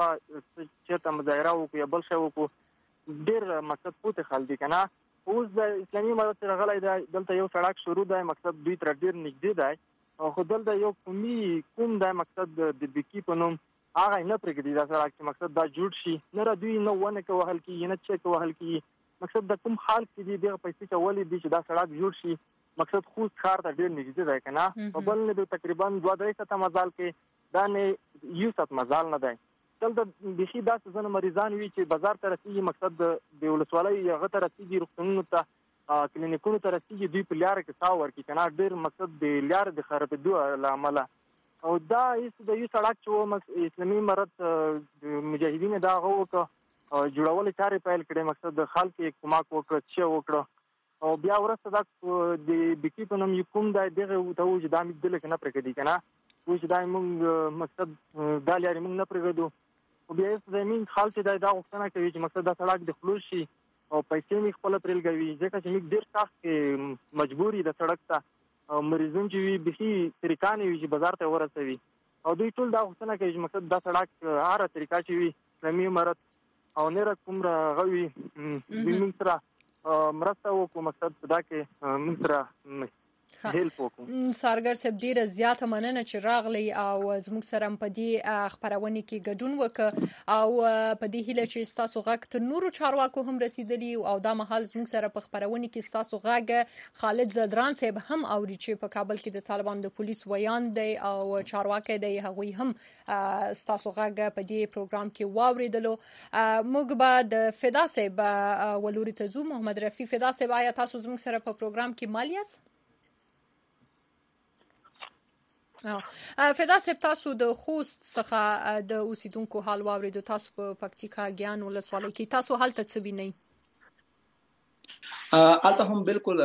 چېرته مظاهره وکړو یا بل شی وکړو ډېر مقصد پوتې خلک دي که نه. اوس د اسلامي امارت چې راغلی دی دلته یو سړک شروع دی مقصد دوی تر ډېر نږدې دی خو دلته یو کوم دی مقصد د بکي په نوم هغه یې نه پرېږدي دا سړک چې مقصد دا جوړ شي نه را دوی نه ونه که وهل کېږي نه چې که وهل کېږي مقصد د کوم حال کې دي دغه پیسې چې ولې دي چې دا سړک جوړ شي مقصد خوست ښار ته ډېر نږدې دی که نه په بل نه دی تقریبا 2-3 ساعته مزال کې دا نه یو ساعت مزال نه دی. دلته بیخي داسې ځنه مریضان وي چې بازار ته رسېږي مقصد د ولسوالۍ هغه ته رسېږي روغتونونو ته کلینیکونو ته رسېږي دوی په لاره کې ساه ورکړي که نه ډېر مقصد د لارې د خرابېدو له امله او دا د یو سړک چې و اسلامي امارت مجاهدین دا هغه وکړه جوړولې چارې پیل کړې مقصد د خلک یې کومک وکړه څه وکړه او بیا وروسته دا د بکي په نوم کوم دی دغه ته و چې دا مې دله کې نه پرېږدي که نه و چې دا موږ مقصد دا لارې موږ نه پرېږدو او بیا یې زمین خلک چې دا غوښتنه کوي چې مقصد دا سړک د خلوص شي او پیسې مې خپله پرې لګوي ځکه چې موږ ډېر سخت مجبور یو د سړک ته مریضون چې وي بیخي طریقه نه وي چې بازار ته ورسوي او دوی ټول دا غوښتنه کوي چې مقصد دا سړک هره طریقه چې وي اسلامي امارت او نره کوم راغوي دوی موږ سره مرسته وکړو مقصد په دا کې موږ سره هیلپ وکړو. سارګر صاحب ډیره زیاته مننه چې راغلی او زموږ سره په دې خپرونه کې ګډون وکړ او په دې هیله چې تاسو غږ تر نورو چارواکو هم رسیدلی او دا مهال زموږ سره په خپرونه کې تاسو غږ خالد زدران صاحب هم اوري چې په کابل کې د طالبان د پولیس ویان دی او چارواکي دی هغوی هم تاسو غږ په دې پروګرام کې واوریدلو. موږ به د فدا صاحب ولوري ته زو محمد رفیع فدا صاحب آیا تاسو زموږ سره په پروګرام کې مالیاس؟ فدا صاحب تاسو د خوست څخه د اوسیدونکو حال واوریدو تاسو په پکتیکا ګیان ولسوالۍ کې تاسو هلته څه وینئ؟ هلته هم بالکل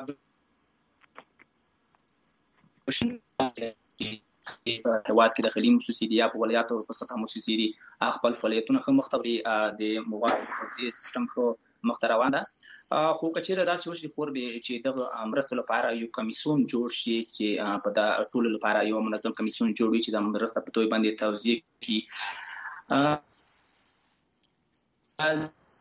هیواد کې داخلي موسسې دي یا په ولایاتو په سطحه موسسې دي خپل فعالیتونه ښه مخ ته وړي د موادو توزیع سیستم ښه مخ ته روان ده خو که چېرته داسې وشي خور به چې دغه مرستو لپاره یو کمیسیون جوړ شي چې په دا ټولو لپاره یو منظم کمیسیون جوړ وي چې د مرسته په توګه باندې توزیع کړي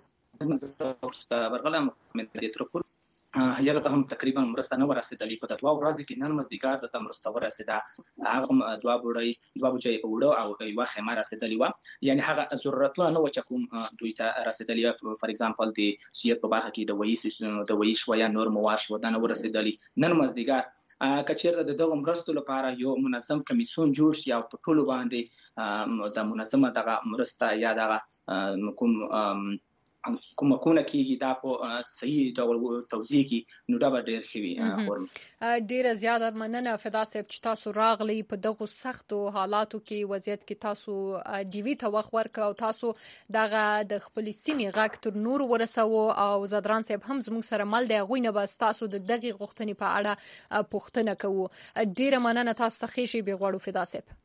ورغلم مې د ترکول هغه ته هم تقریبا مرسته نه ورسېدلې په دوه ورځې کې نن مزدګار د مرسته ورسېده هغه دوه بوجي وړو او یو خمار رسېدلې و یعنی هغه ضرورتونه نه و چې کوم دوی ته رسېدلې فور ایگزامپل د سیاست په برخه کې د وایي شویا نور مواد شو دا نه ورسېدلې نن مزدګار کچېر د دغه مرستو لپاره یو منظم کمیسیون جوړ شي او په ټولو باندې د منظمه دغه مرسته یا دغه کومه کېږي دا په صحیح ډول توضیح کې نو دا به ډېر ښه وي ډېره زیاته مننه فدا صاحب چې تاسو راغلی په دغه سختو حالاتو کې وضعیت کې تاسو ډیوی ته وخت ورکړ او تاسو دغه د خپل سیمې غږ تر نور ورسوو او زدران صاحب هم زموږ سره مل دی غوینه بس تاسو د دغه غوښتنې په اړه پوښتنه کوو ډېره مننه تاسو ته خېشي به غواړو فدا صاحب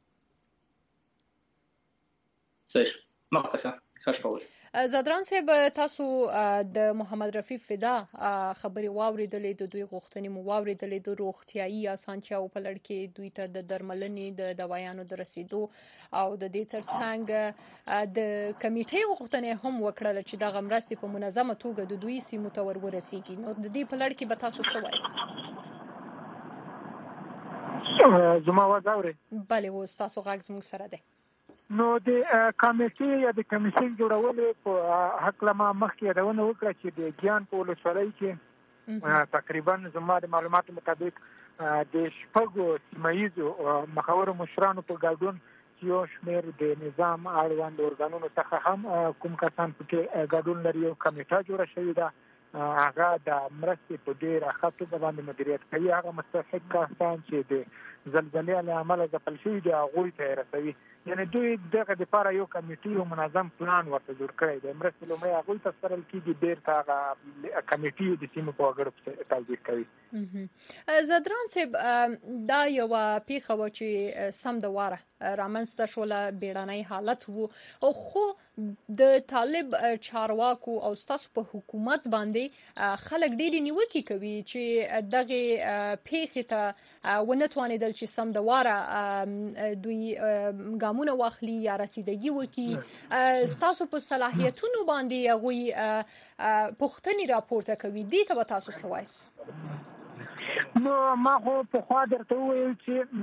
صحیح مخته خوشحال زدران صاحب تاسو د محمد رفیع فدا خبري واوریدلې د دوی غوښتنې مو واوریدلې د روغتيایي اسانتیاو په لړ کې دوی ته د درملنې د دوايانو د رسیدو او د دې ترڅنګ د کمیټې غوښتنې هم وکړل چې د غمرستي په منظمه توګه د دوی سیمو ته ورسیږي نو د دې په لړ کې به تاسو څه وایي زما وځاوري بله و تاسو غږ زموږ سره ده نو د کمیټې یا د کمیسیون جوړول په حق لمه مخکې راونه وکړه چې د ګیان په ولسوالۍ کې تقریبا زما د معلوماتو مطابق د شپږو سیمایزو مخاورو مشرانو په ګډون یو شمېر د نظام اړوند ارګانونو څخه هم کوم کسان پکې ګډون لري یو کمیټه جوړه شوې ده هغه د مرستې په ډېر ښه توګه باندې مدیریت کوي هغه مستحق کسان چې د زلزلې له امله ځپل شوي دي هغوی ته یې رسوي یعنی دوی دغه دپاره یو کمیټې او منظم پلان ورته جوړ کړی دی مرستې لومړی هغوی ته سپارل کېږي بېرته هغه کمیټې د سیمو په وګړو توضیح کوي زدران صاحب دا یوه پیښه وه چې سم د واره رامنځته شوله بیړنی حالت و او خو د طالب چارواکو او ستاسو په حکومت باندې خلک ډېرې نیوکې کوي چې دغه پیښې ته ونه توانېدل چې سم د واره دوی ګامونه واخلي یا رسیدګي وکړي ستاسو په صلاحیتونو باندې هغوی پوښتنې راپورته کوي دې ته به تاسو څه وایئ نو ما خو په خوا درته وویل چې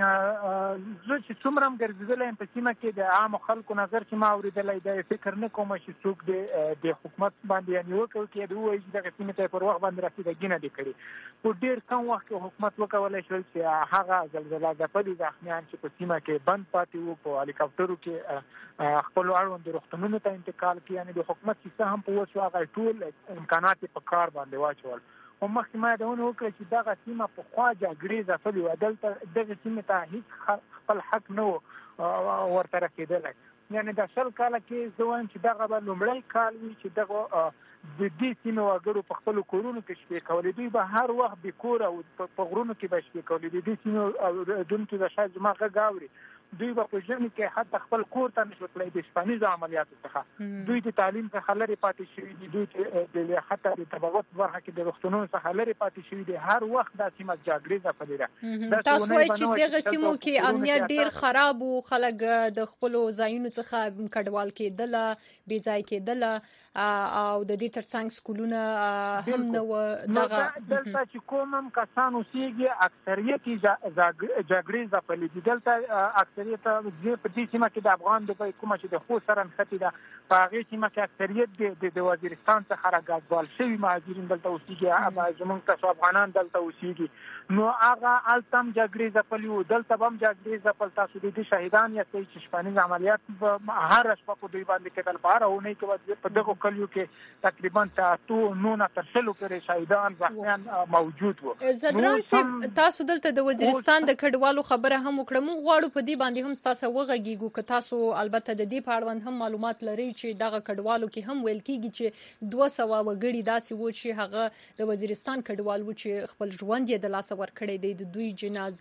زه چې څومره هم ګرځېدلی یم په سیمه کې د عامو خلکو نظر چې ما اورېدلی دی فکر نه کوم چې څوک د حکومت باندې یا نیوکه وکړي د ووایي چې دغه سیمې ته یې پر وخت باندې رسېدګي نه دي کړي په ډېر کم وخت کې حکومت وکولی شول چې هغه زلزله ځپلي زخمیان چې په سیمه کې بند پاتې وو په هلیکاپټرو کې خپلو اړوندو روغتونونو ته انتقال کړي یعنې د حکومت چې څه هم په وس وو هغه ټول امکانات یې په کار باندې واچول خو مخکې ما یادونه وکړه چې دغه سیمه پخوا جګړې ځپلې وه دلته دغې سیمې ته هېڅ خپل حق نه و ورته رسېدلی یعنې د 100 کاله کې زه وایم چې دغه به لومړی کال وي چې دغه د دې سیمې وګړو په خپلو کورونو کې شپې کولې دوی به هر وخت بې کوره او په غرونو کې به شپې کولې د دې سیمې اوسېدونکي به شاید زما غږ اوري دوی به په ژمي کې حتی خپل کور ته نشو تللی د شپنیزو عملیاتو څخه دوی د تعلیم څخه لرې پاتې شوي دي دوی حتی د طبقات په برخه کې د روغتونونو څخه لرې پاتې شوي دي هر وخت دا سیمه جګړې ځپلې ده تاسو وایئ چې دغه سیمو کې امنیت ډېر خراب و خلک د خپلو ځایونو څخه کډوال کېدله بې ځای کېدله او د دې ترڅنګ سکولونه هم نه وو دغه دلته چې کوم هم کسان اوسېږي اکثریت جګړې ځپلې دي دلته اکثریت په دې سیمه کې د افغان د کومه چې د خوست سره نښتې ده په هغې سیمه کې اکثریت د وزیرستان څخه راګډوال شوي مهاجرین دلته اوسېږي زموږ تاسو افغانان دلته اوسېږي نو هغه هلته هم جګړې ځپلي وو دلته به هم جګړې ځپل تاسو د دې شهیدان یاستئ چې شپنیز عملیات هره شپه په دوی باندې کېدل په هره اونۍ کې په دغو کلیو کې تقریبا تر 9 پورې شهیدان زخمیان موجود وو زدران صاحب تاسو دلته د وزیرستان د کډوالو خبره هم وکړه موږ غواړو په دې باندې هم تاسو وغږیږو که تاسو البته د دې په اړوند هم معلومات لرئ چې دغه کډوالو کې هم ویل کېږي چې 200 وګړي داسې وو چې هغه د وزیرستان کډوال وو چې خپل ژوند یې د لاسه ورکړی دی د دوی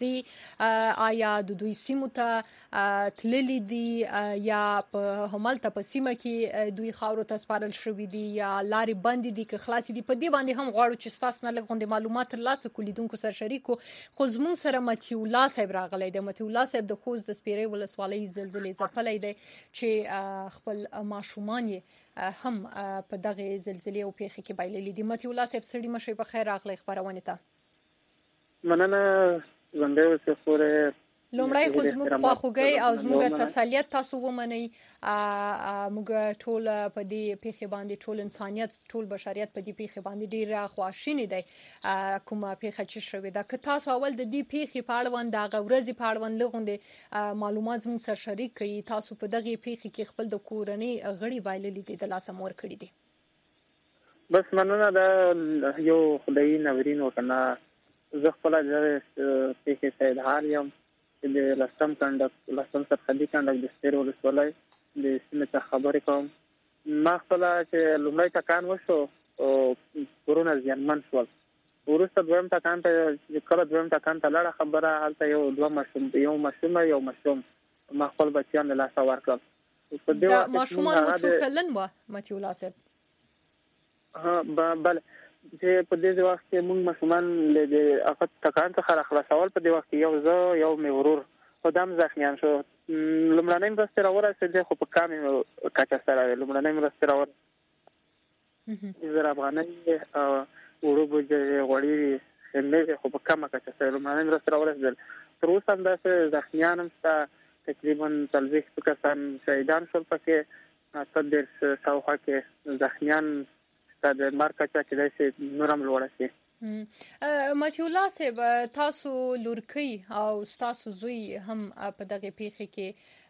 جنازې آیا د دوی سیمو ته تللي دي یا په همالته په سیمه کې دوی خاورو ته سپارل شوې دي یا لارې بندې دي که خلاصې دي. په دې باندې هم غواړو چې تاسو نه لږ غونډه معلومات ترلاسه کړو لیدونکو سره شریکو. خو زموږ سره متي الله صاحب راغلی دی. متي الله صاحب د خوست د سپیرې ولسوالۍ زلزلې ځپلی دی چې خپل ماشومان یې هم په دغه زلزلې او پیښې کې بایللي دي. متي الله صاحب ستړي مشئ، په خیر راغلی خبرونه ته. مننه زنده اوسې خوره. لومړی خو زموږ خواخوږی او زموږ تسلیت تاسو ومنئ. موږ ټول په دې پیښې باندې، ټول انسانیت، ټول بشریت په دې پیښې باندې ډیر خواشینی دی کومه پیښه چې شوې ده. که تاسو اول د دې پیښې په اړوند د غورزي په اړوند لغونډه معلومات زموږ سره شریک کړئ، تاسو په دغه پیښې کې خپل د کورنۍ غړي بایللي دي د لاسه مور کړی دي. بس مننه دا یو خدای نورین وکنه. زه خپل د پیښې سید حال یم د لسم سرحدي کنډک د سپیرې ولسوالۍ د سیمې څخه خبرې کوم. ما خپل چې لومړی ټکان وشو او کورونه زیانمن شول، وروسته دویم ټکان ته لاړه خبره، هلته یو ماشوم ما خپل بچیان له لاسه ورکړل. دا ماشومان مو څو کلن وه متي الله صاحب؟ بله، چې په دې وخت کې موږ ماشومان له هغه ټکان څخه راخلاصول. په دې وخت کې یو زه یو مې ورور خدام زخمیان شو. لومړنۍ مرستې راورسېدې خو په کمې کچه سره لومړنۍ مرستې راورسېدې 1000 افغانۍ وړو بوجۍ غوړي خېمې خو په کمه کچه سره لومړنۍ مرستې راورسېدل. تر اوسه هم داسې زخمیان هم شته، تقریبا 40 کسان شهیدان شول، پکې 30 شاوخوا کې زخمیان د مارکچا کې داسې نورم لوړه شي. متي الله صاحب، تاسو لورکۍ او تاسو زوی هم په دغه پیښه کې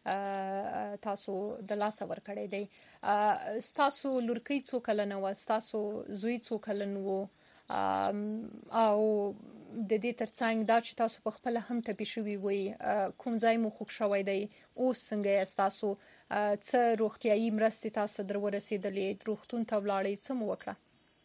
تاسو د لاسه ورکړی دی. تاسو لورکۍ څو کلنه وه؟ تاسو زوی څو کلن وو؟ او د دې ترڅنګ دا چې تاسو په خپل هم ټپي شوي وي، کوم ځای مو خوږ شوی دی؟ اوس څنګه یاست تاسو؟ څه روغتیایي مرستې تاسو در ورسېدلې؟ روغتون ته ولاړئ؟ څه مو وکړه؟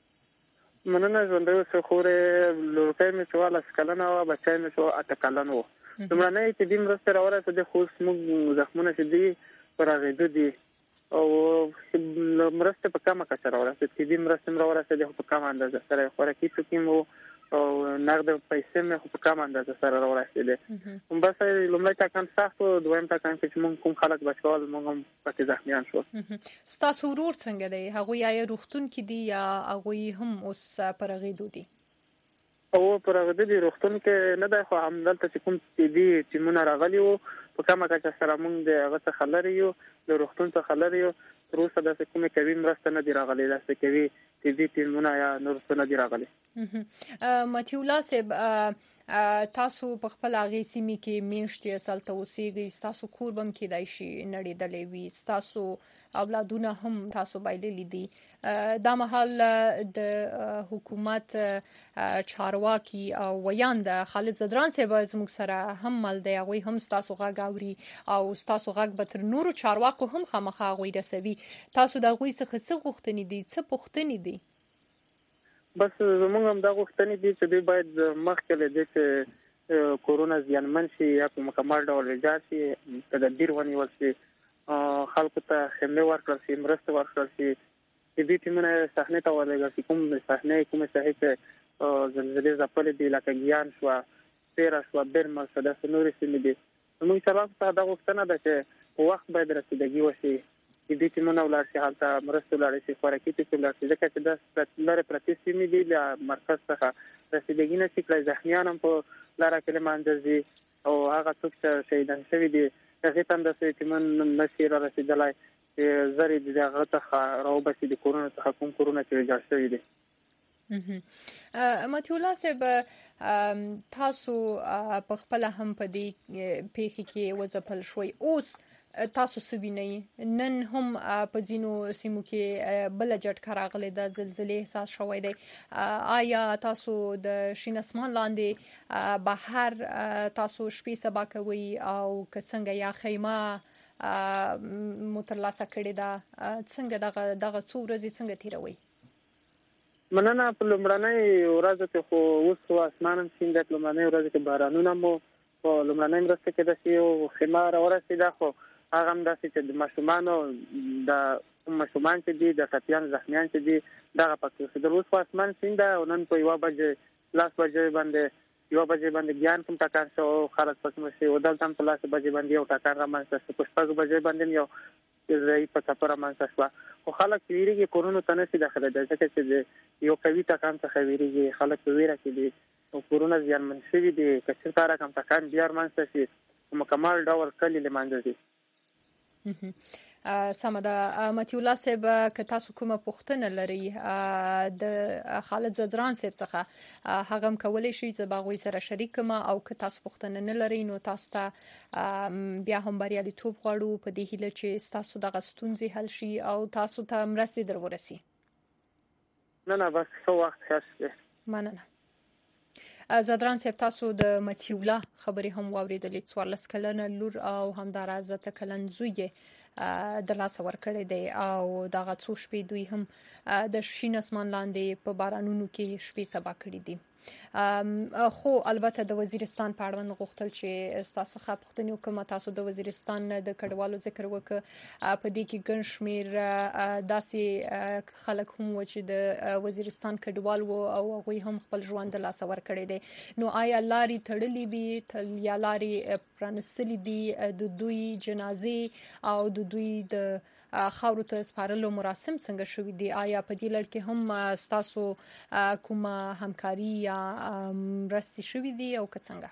مننه ژوندی اوسې خورې. لورکۍ مې چې 10 کلنه وه، بچی مې چې 8 کلن و. لومړنۍ طبي مرستې راورسېدې، خو اوس موږ زخمونه چې دي په رغېدو دي او مرستې په کمه کچه راورسېدې. طبي مرستې هم راورسېدې خو په کمه اندازه سره. خوراکي توکي مو او نقد پیسې مې خو په کمه اندازه سره راورسېدې. بس لومړی ټکان سخت و، دویم ټکان کې چې موږ کوم خلک بچول موږ هم پکې زخمیان شو. ستاسو ورور څنګه دی؟ هغوی یا روغتون کې دي یا هغوی هم اوس په رغېدو دي؟ او په رغېدو دي، روغتون کې نه دی، خو همدلته چې کوم طبي ټیمونه راغلي وو په کمه کچه سره موږ د هغه څخه لرې یو، د روغتون څخه لرې یو. تر اوسه داسې کومې قوي مرسته نه دي راغلې، داسې قوي طبي ټیمونه یا نور څه نه دي راغلي. متي الله صاحب، تاسو په خپل هغې سیمې کې میاشتې هلته اوسېږئ، ستاسو کور به هم کیدای شي نړېدلی وي، ستاسو اولادونه هم تاسو بایللي دي. دا مهال د حکومت چارواکي او ویاند خالد زدران صاحب زموږ سره هم مل دی، هغوی هم ستاسو غږ اوري او ستاسو غږ به تر نورو چارواکو هم خامخا هغوی رسوي. تاسو د هغوی څخه څه غوښتنې دي، څه پوښتنې دي؟ بس زموږ هم دا غوښتنې دي چې دوی باید مخکې له دې چې کورونه زیانمن شي یا په مکمل ډول ویجاړ شي تدبیر ونیول شي، خلکو ته خیمې ورکړل شي، مرستې ورکړل شي، طبي ټیمونه صحنې ته ولېږل شي. کومې ساحې چې زلزلې ځپلې دي لکه ګیان شوه، سپیره شوه، برمل شوه، داسې نورې سیمې دي. زموږ چارواکو ته دا غوښتنه ده چې په وخت باید رسیدګي وشي، طبي ټیمونه ولاړ شي، هلته مرستې ولاړې شي، خوراکي توکي ولاړ شي، ځکه چې دا لرې پرتې سیمې دي، له مرکز څخه رسیدګي نه شي کړی. زخمیان هم په لاره کې له منځه ځي او هغه څوک چې شهیدان شوي دي هغې ته هم داسې اطمینان نه شي رارسېدلی چې زر یې د هغه څخه راوباسي د کورونو څخه، کوم کورونه چې ویجاړ شوي دي. متي الله صاحب، تاسو په خپله هم په دې پیښې کې وځپل شوي، اوس تاسو څه وینئ؟ نن هم په ځینو سیمو کې بله جټکه راغلې ده، زلزلې احساس شوی دی. آیا تاسو د شین اسمان لاندې بهر تاسو شپې سبا کوئ او که څنګه یا خیمه مو ترلاسه کړې ده؟ څنګه دغه څو ورځې څنګه تیروئ؟ مننه. په لومړنۍ ورځو کې خو اوس اسمان هم شین دی، په لومړنۍ ورځو کې بارانونه مو په لومړنۍ مرسته کې داسې یو خیمه راورسېده، خو هغه هم داسې چې د ماشومانو د ماشومان چې دي د ټپیان زخمیان چې دي دغه پکې د روز په اسمان سیند او نن په 1 بجې لاس بجې باندې ګیان کوم ټاکان شو خلک پکې مشي او دلته هم په لاس بجې باندې یو ټاکان را مانځه چې په 6 بجې باندې یو زئی په کپره مانځه شو خو خلک ویریږي کورونو ته نشي داخله ده چې یو کوي ټاکان څخه ویریږي خلک ویره کې دي او کورونه ځانمن شوي دي که چېرته کوم ټاکان بیا مانځه شي مکمل ډول کلی لمانځي دي سمه ده متي الله صاحب که تاسو کومه پوښتنه لري د خالد زدران صاحب څخه هغه هم کولای شئ چې باغوي سره شریک ما او که تاسو پوښتنه نه لرئ نو تاسو ته بیا هم بریالیتوب غواړو په دې هیله چې تاسو د غستونځي حل شي او تاسو ته مرستې درورسي. نه بس څو وخت خاصه مننه. زدران صاحب تاسو د متي الله خبرې هم واوریدلې 14 کلنه لور او همدارازه کلن زوی د لاس ور کړی دی او دغه څو شپې دوی هم د شین اسمان لاندې په بارانونو کې شپې سبا کړې دي. خو البته د وزیرستان په اړه غوښتل چې تاسو څخه پوښتنه وکم تاسو د وزیرستان د کډوالو ذکر وکړ په دې کې ګڼ شمیر داسې خلک هم و چې د وزیرستان کډوال وو او هغه هم خپل ژوند د لاس ور کړی دی نو آیا لاري تړلې وي یا لاري پرانستلې دي د دوی جنازې او د دوی د خاورو ته سپارلو مراسم څنګه شوې دي آیا په دې لړ کې هم تاسو کومه همکاري یا مرستې شوې دي او که څنګه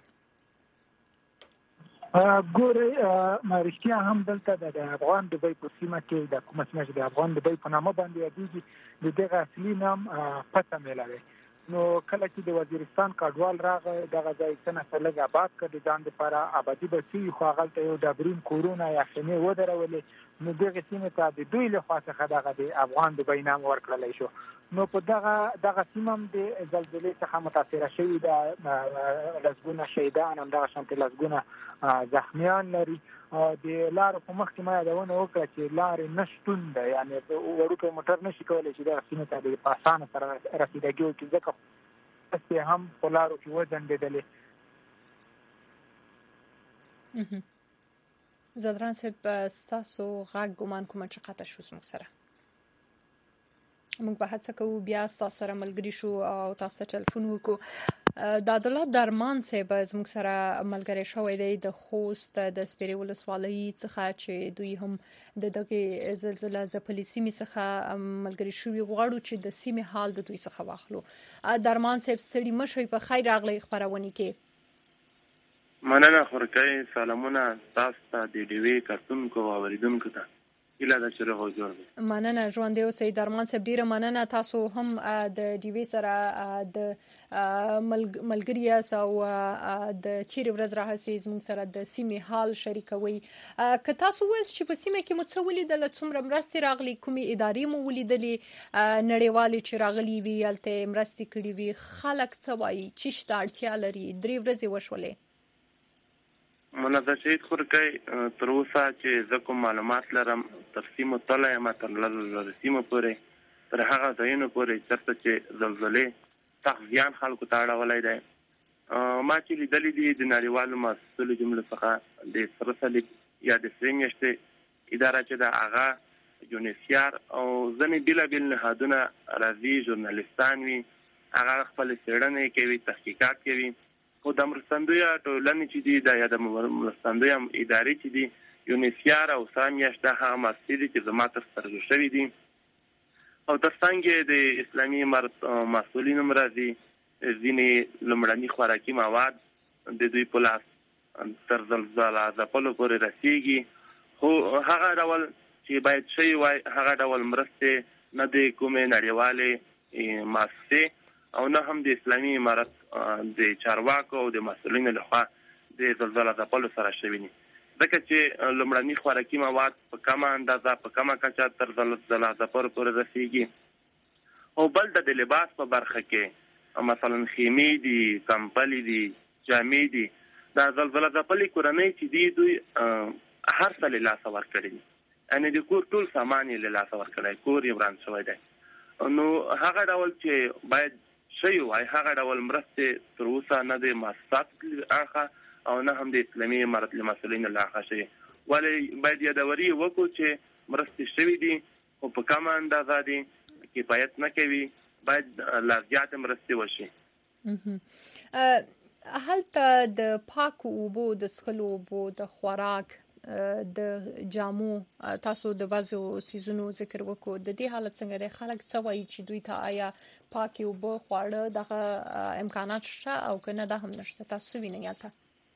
ګورې رښتیا هم دلته د افغان دوبۍ په سیمه کې د کومه سیمه چې د افغان دوبۍ په نامه باندې یادېږي د دغه اصلي نام پته ملوي نو کله چې د وزیرستان کډوال راغی دغه ځای څنګه لږ آباد کړ ځان لپاره آبادی به شي خو هغه یو ډبرین کورونه یا خیمې ودرولې نو دغه سیمه ته د دوی له خوا څخه دغه د افغان دوبۍ نام ورکړل شو نو په دغه سیمه د زلزلې څخه متاثر شوی د لزګونه شهیدان هم دغه شانتي لزګونه زخمیان لري د لارو په مخ کې ما یادونه وکړه چې لارې نشټون ده یعنی وړوکی موټر نشي کولی چې دغه سیمه ته د اسانه سره رسیدګي وکړي ځکه چې هم په لارو کې وځنډېدلې. زدران صاحب ستاسو غږ ګمان کوم چې قطع شو زموږ سره موږ به هڅه کوو بیا تاسو سره ملګری شو او تاسو ته ټلیفون وکړو. د عدالت درمان صاحب زموږ سره ملګری شوی دی د خوست د سپیرې ولسوالۍ څخه چې دوی هم د دغه زلزلې ځپلې سیمې څخه ملګری شوی غواړو چې د سیمې حال د دوی څخه واخلو. درمان صاحب ستړي مشوي په خیر راغلی خبرونه کې. مننه خورکای سلامونه تاسو ته د ډیوی کارتونکو او اوریدونکو ته اله د چرغو جوړ مننه ژوند یو سید درمان صاحب ډیره مننه تاسو هم د ډیوی سره د ملګری او د چیرې ورځ راهسي زموږ سره د سیمې حال شریکوي که تاسو وایي چې په سیمه کې متسولي د څومره مرستې راغلي کومي ادارې مو ولیدلې نړیوالې چې راغلي وي الته مرستې کړې وي خلک څه وایي چې شته اړتیا لري 3 ورځې وشولې منظر شهید خورکای تر اوسه چې زه کوم معلومات لرم تر سیمه تله یم تر سیمه پورې تر هغه ځایونو پورې چې زلزلې سخت زیان خلکو ته اړولی دی ما چې لیدلې دي د نړیوالو مسؤلو جملو څخه د سره صلیب یا د سرې میاشتې اداره چې د هغه یونیسیار او ځینې بېلابېل نهادونه راځي ژورنالیستان وي هغه خپلې څېړنې کوي تحقیقات کوي خو د مرستندویه ټولنې چې دي د یا د مرستندویه ادارې چې دي یونیسیار او سره میاشته هغه مسؤل دي چې زما تر سترګو شوي دي او ترڅنګ د اسلامي امارت مسؤلین هم راځي ځینې لومړني خوراکي مواد د دوی په لاس تر زلزله ځپلو پورې رسیږي خو هغه ډول چې باید شوی وای هغه ډول مرستې نه د کومې نړیوالې مؤسسې او نه هم د اسلامي امارت د چارواکو او د مسؤلینو لخوا د زلزله ځپلو سره شوي دي ځکه چې لومړني خوراکي مواد په کمه اندازه په کمه کچه تر زلزله ځپلو پورې رسیږي او بل د لباس په برخه کې مثلا خیمې دي کمپلې دي جامې دي د زلزله ځپلې کورنۍ چې دي دوی هر څه له لاسه ورکړي دي یعنې د کور ټول سامان یې له لاسه ورکړی کور یې وران شوی دی نو هغه ډول چې باید شوی وای هغه ډول مرستې تر اوسه نه د مؤسساتو اړخه او نه هم د اسلامي امارت له مسؤلینو له اړخه شوی ولی باید یادوري وکړو چې مرستې شوي دي خو په کمه اندازه دي، کفایت نه کوي، باید لا زیاتې مرستې وشي. هلته د پاکو اوبو، د څښلو اوبو، د خوراک، د جامو، تاسو د بعضو سیزونو ذکر وکړو، د دې حالت څنګه دی؟ خلک څه وایي چې دوی ته آیا پاکي اوبه، خواړه دغه امکانات شته او که نه دا هم نشته؟ تاسو څه وینئ هلته؟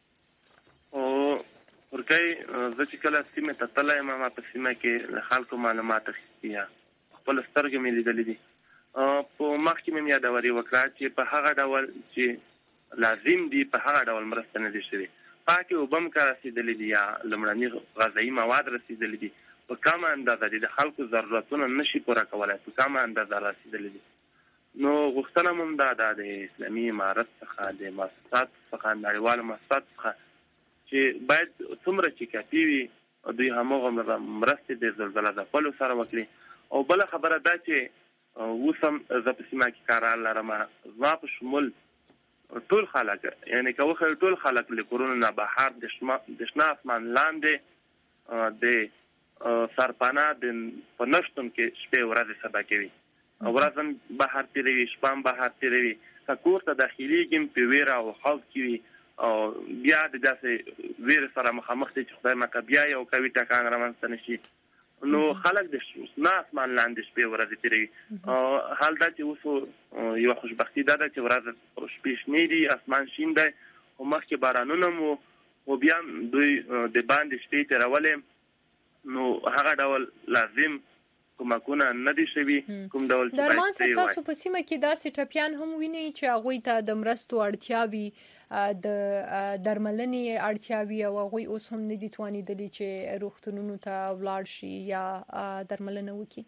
ورکۍ زه چې کله سیمې ته تللی یم، ما په سیمه کې له خلکو معلومات اخیستي یا خپله سترګې مې لیدلي دي. په مخکې مې یادوري وکړه چې په هغه ډول چې لازم دي په هغه ډول مرسته نه دي شوې. پاکې اوبه هم که رسېدلي دي یا لومړني غذایي مواد رسېدلي دي، په کمه اندازه دي، د خلکو ضرورتونه نشي پوره کولی، په کمه اندازه رسېدلي دي. نو غوښتنه مو هم دا ده د اسلامي امارت څخه، د مؤسساتو څخه، نړیوالو مؤسساتو څخه چې باید څومره چې کافي وي دوی هماغه مرستې د زلزله ځپلو سره وکړي. او بله خبره دا چې اوس هم زه په سیمه کې کاران لرم، زما په شمول ټول خلک، یعنی که وښیو ټول خلک له کورونو نه بهر د شنه اسمان لاندې د سرپناه په نشتون کې شپې ورځې سبا کوي، ورځ هم بهر تېروي، شپه هم بهر تېروي. که کور ته داخلېږي هم په ویره او خوف کې وي، او بیا د داسې ویرې سره مخامخ دي چې خدای مکه بیا یو قوي ټکان رامنځته نه شي. نو خلک د شنه اسمان لاندې شپې ورځې تېروي. حال دا چې اوس یوه خوشبختي دا ده چې ورځ شپې شنې دي، اسمان شین دی، خو مخکې بارانونه مو خو بیا دوی د باندې شپې تېرولې، نو هغه ډول لازم کومکونه نه دي شوي کوم ډول. درمان صاحب، تاسو په سیمه کې داسې ټپیان هم وینئ چې هغوی ته د مرستو اړتیا وي، د درملنې اړتیا وي، او هغوی اوس هم نه دي توانېدلي چې روغتونونو ته ولاړ شي یا درملنه وکړي؟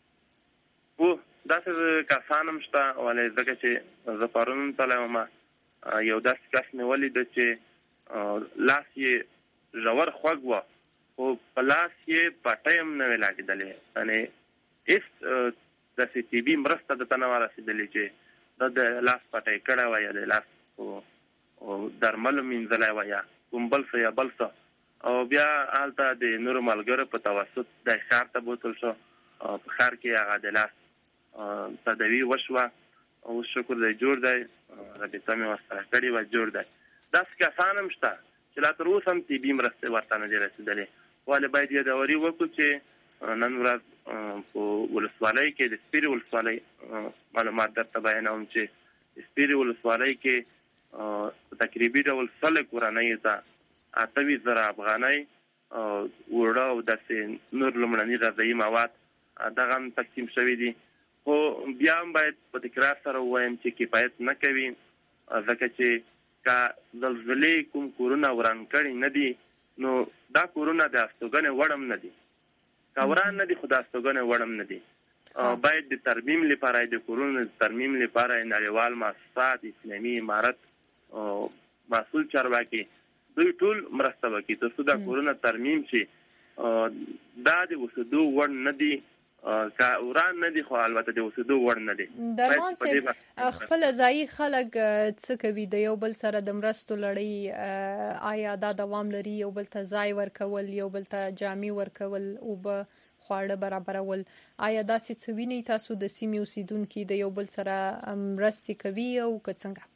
داسې کسان هم شته، ولې ځکه چې زه پرون هم تللی وم، یو داسې کس مې ولیده چې لاس یې ژور خوږ وه، خو په لاس یې پټۍ هم نه وې لګېدلې، یعنې هېڅ داسې طبي مرسته درته نه وه رسېدلې چې دا د لاس پټۍ کړی وه یا د لاس درملو مینځلی وه یا کوم بل څه یا بل څه. او بیا هلته د نورو ملګرو په توسط د ښار ته بوتل شو، په ښار کې هغه د لاس تداوي وشوه، اوس شکر دی جوړ دی، رابطه مې ورسره کړې وه، جوړ دی. داسې کسان هم شته چې لا تر اوسه هم طبي مرستې ورته نه دي رسېدلې. ولې باید یادوري وکړو چې نن ورځ په ولسوالۍ کې د سپیرې ولسوالۍ معلومات درته بیانوم چې د سپیرې ولسوالۍ کې په تقریبي ډول 100 کورنیو ته 28,000 افغانۍ اوړه او داسې نور لومړني غذایي مواد دغه هم تقسیم شوي دي. خو بیا هم باید په تکرار سره ووایم چې کفایت نه کوي، ځکه چې که زلزلې کوم کورونه وران کړي نه دي، نو دا کورونه د استوګنې وړ هم نه دي، که وران نه دي خو د استوګنې وړ هم نه دي. باید د ترمیم لپاره، د کورونو د ترمیم لپاره نړیوال مؤسسات، اسلامي امارت، مسؤل چارواکي دوی ټول مرسته وکړي تر څو دا کورونه ترمیم شي. دا د اوسېدو وړ نه دي، که وران نه دي خو البته د اوسېدو وړ نه دي. درمان صاحب، خپل ځایي خلک څه کوي د یو بل سره د مرستو لړۍ؟ آیا دا دوام لري؟ یو بل ته ځای ورکول، یو بل ته جامې ورکول، اوبه خواړه برابرول، آیا داسې څه وینئ تاسو د سیمې اوسیدونکي د یو بل سره مرستې کوي او که څنګه؟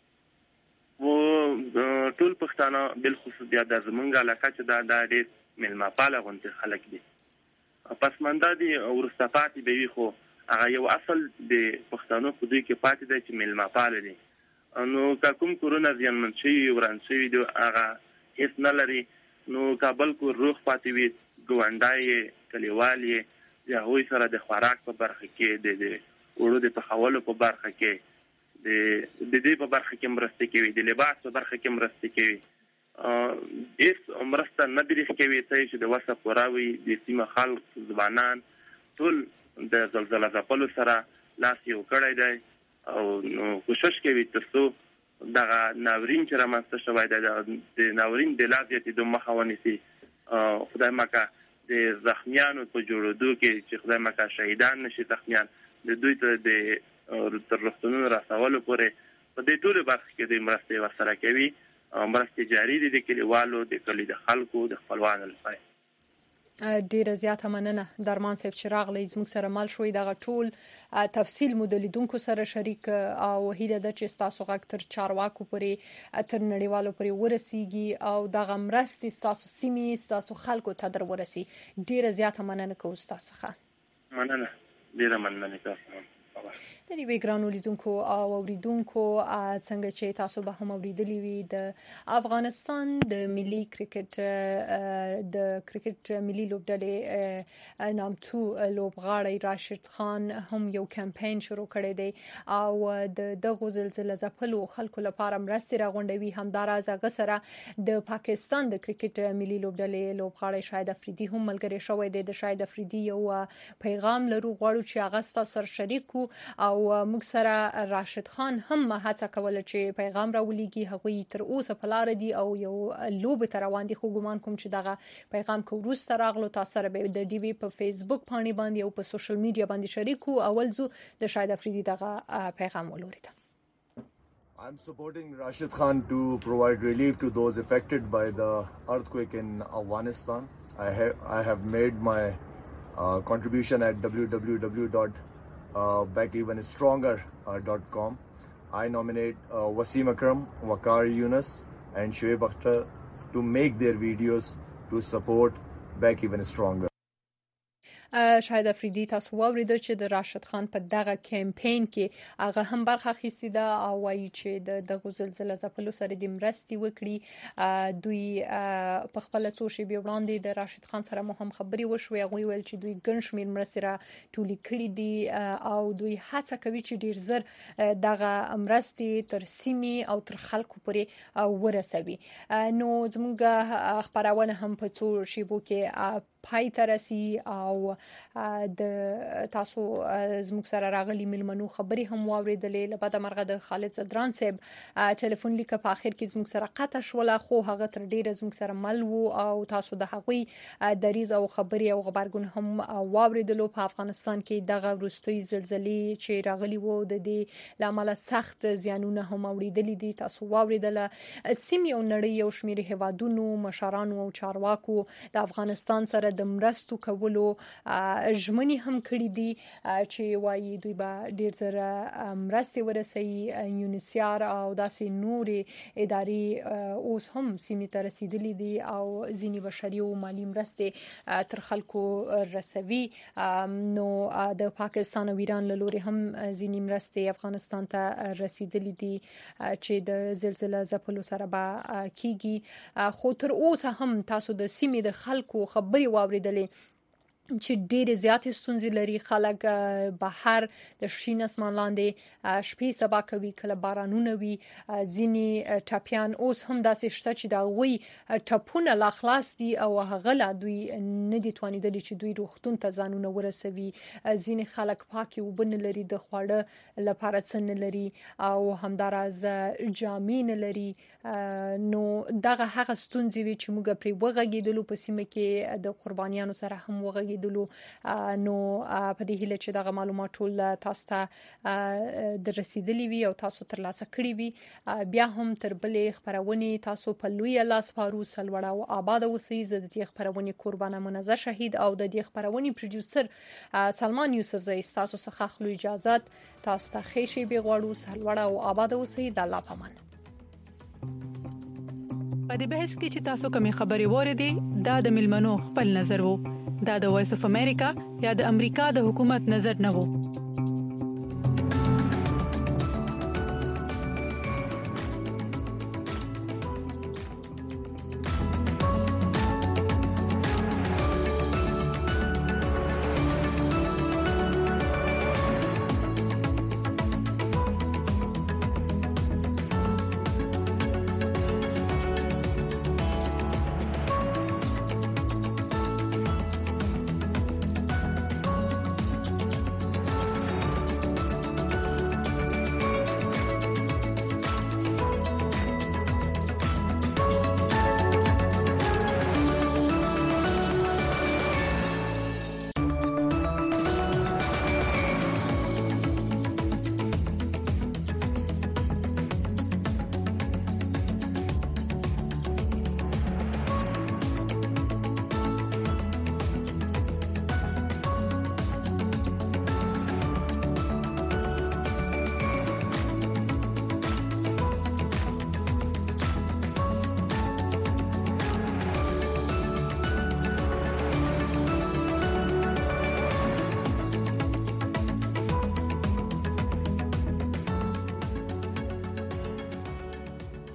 ټول پښتانه بالخصوص بیا د زمونږ علاقه چې دا ډېر میلمه پاله غوندې خلک دي، پسمانده دي، وروسته پاتې به وي، خو هغه یو اصل د پښتنو په دوی کې پاتې دی چې میلمه پاله دي. نو که کوم کورونه زیانمن شوي، وران شوي دي، هغه هېڅ نه لري. نو که بل کور روغ پاتې وي، ګاونډی یې، کلیوال یې، د هغوی سره د خوراک په برخه کې، د اوړو د پخولو په برخه کې، د دې په برخه کې مرسته کوي، د لباس په برخه کې مرسته کوي. هېڅ مرسته نه دي کوي چې د وسه پوره وي. د سیمه خلک، ځوانان ټول د زلزله ځپلو سره لاس یو کړی دی او کوشش کوي تر څو دغه ناورین چې رامنځته شوی دی د ناورین د لا زیاتېدو مخه ونیسي. خدای مکه د زخمیانو په جوړېدو کې چې خدای مکه شهیدان نشي زخمیان، د دوی ته د تر روغتونونو رسولو پورې په دې ټولو برخو کې دوی مرستې ورسره کوي. مرستې جاري دي د کلیوالو د کلی د خلکو د خپلوانو لپاره. ډیره زیاته مننه درمان صاحب چې راغلی زموږ سره مل شوي. دغه ټول تفصیل مو د لیدونکو سره شریک او هیله ده چې تاسو غږ تر چارواکو پورې تر نړیوالو پورې ورسیږي او دغه مرستې تاسو سیمې تاسو خلکو ته در ورسي. ډیره زیاته مننه کوم تاسو څخه. مننه ډیره مننه تاسو. د دې ګرانو لیدونکو او اوریدونکو څنګه چې تاسو به هم اوریدلی وي د افغانستان د ملي کرکټ د کرکټ ملي لوبډلې نامتو لوبغاړی راشد خان هم یو کمپاین شروع کړی دی او د دغه زلزلې ځپلو خلکو لپاره مرستې راغونډوي. همداراز هغه سره د پاکستان د کرکټ ملي لوبډلې لوبغاړی شاهد افریدي هم ملګری شوی دی. د شاهد افریدي یو پیغام لرو غواړو چې هغه ستاسو سره شریک او موږ سره راشد خان هم هڅه کوله چې پیغام راولېږي. هغه تر اوسه په لار دي او یو لوب تر روان دي. خو ګومان کوم چې دغه پیغام کو وروسته راغلو تاسو سره به د ډي وي په فیسبوک باندې باندې او په سوشل میډیا باندې شریکو. اول زو د شاهد افریدي دغه پیغام ولورید. I'm supporting Rashid Khan to provide relief to those affected by the earthquake in Afghanistan. I have made my contribution at www.backevenStronger.com. I nominate Wasim Akram, Waqar Yunus and Shoaib Akhtar to make their videos to support Back Even Stronger. شاهد افریدي تاسو واوریدل چې د راشد خان په دغه کمپاین کې هغه هم برخه اخیستې ده او وایي چې د زلزلې ځپلو سره د مرستې وکړي. دوی په خپل څو شیبې وړاندې د راشد خان سره مو هم خبري وشوي. هغه ویل چې دوی ګڼ شمېر مرستې را ټولې کړې دي او دوی هڅه کوي چې ډیر زر دغه مرستې تر سیمې او تر خلکو پورې ورسوي. نو زموږ خبرونه هم په څو شیبو کې پای ته رسي او د تاسو زموږ سره راغلي ملمنو خبري هم واوریدلې. لبعد مرغه د خالد زدران صاحب ټلیفون لیک په اخر کې زموږ سره قطع شوله خو هغه تر ډیره زموږ سره مل وو او تاسو د هغوی دریز او خبري او خبرګون هم واوریدلو. په افغانستان کې دغه وروستي زلزلې چې راغلي وو د دې لامل سخت زیانونه هم اوریدلې دي. تاسو واوریدل سیمې او نړۍ یو شمېر هیوادونو مشرانو او چارواکو د افغانستان سره د مرستو کولو ژمنې هم کړې دي چې وایي دوی به ډیر زره مرستې ورسوي. یونیسیار او داسې نورې ادارې اوس هم سیمې ته رسیدلې دي او ځینې بشري او مالی مرستې تر خلکو رسوي. نو د پاکستان او ایران له لوري هم ځینې مرستې افغانستان ته رسیدلې دي چې د زلزلې ځپلو سره به کیږي. خو تر اوسه هم تاسو د سیمې د خلکو خبري واوریدلې چې ډېر زیات ستونزې لري. خلک بهر د شین اسمان لاندې شپې سبا کوي، کله بارانونه وي، ځینې ټاپیان اوس هم داسې شته چې دا وی ټپونه لا خلاص دي او هغه لا دوی نه دي توانیدلی چې دوی روغتون ته ځانونه ورسوي. ځینې خلک پاکي اوبه نه لري، د خواړه لپاره څه نه لري او همداراز جامې نه لري. نو دغه هغه ستونزې وي چې موږ پرې وغږېدلو په سیمه کې د قربانیانو سره هم وغږېدلو. نو په دې هیله چې دغه معلومات ټول تاسو ته د رسیدلی وي او تاسو ترلاسه کړی وي. بیا هم تر بلې خبرونه تاسو په لوی لاس فاروق سلوړه او آباد اوسئ. زه د دې خبرونه قربانه منزه شهید او د دې خبرونه پروډوسر سلمان یوسف زئی تاسو څخه خلو اجازه تاسو ته خیشي بي غواړو. سلوړه او آباد اوسئ. د الله پامان. په دې بحث کې چې تاسو کومې خبرې وریدي دا د ملمنو خپل نظر وو. دا د وایس اف امریکا یا د امریکا د حکومت نظر نه وو.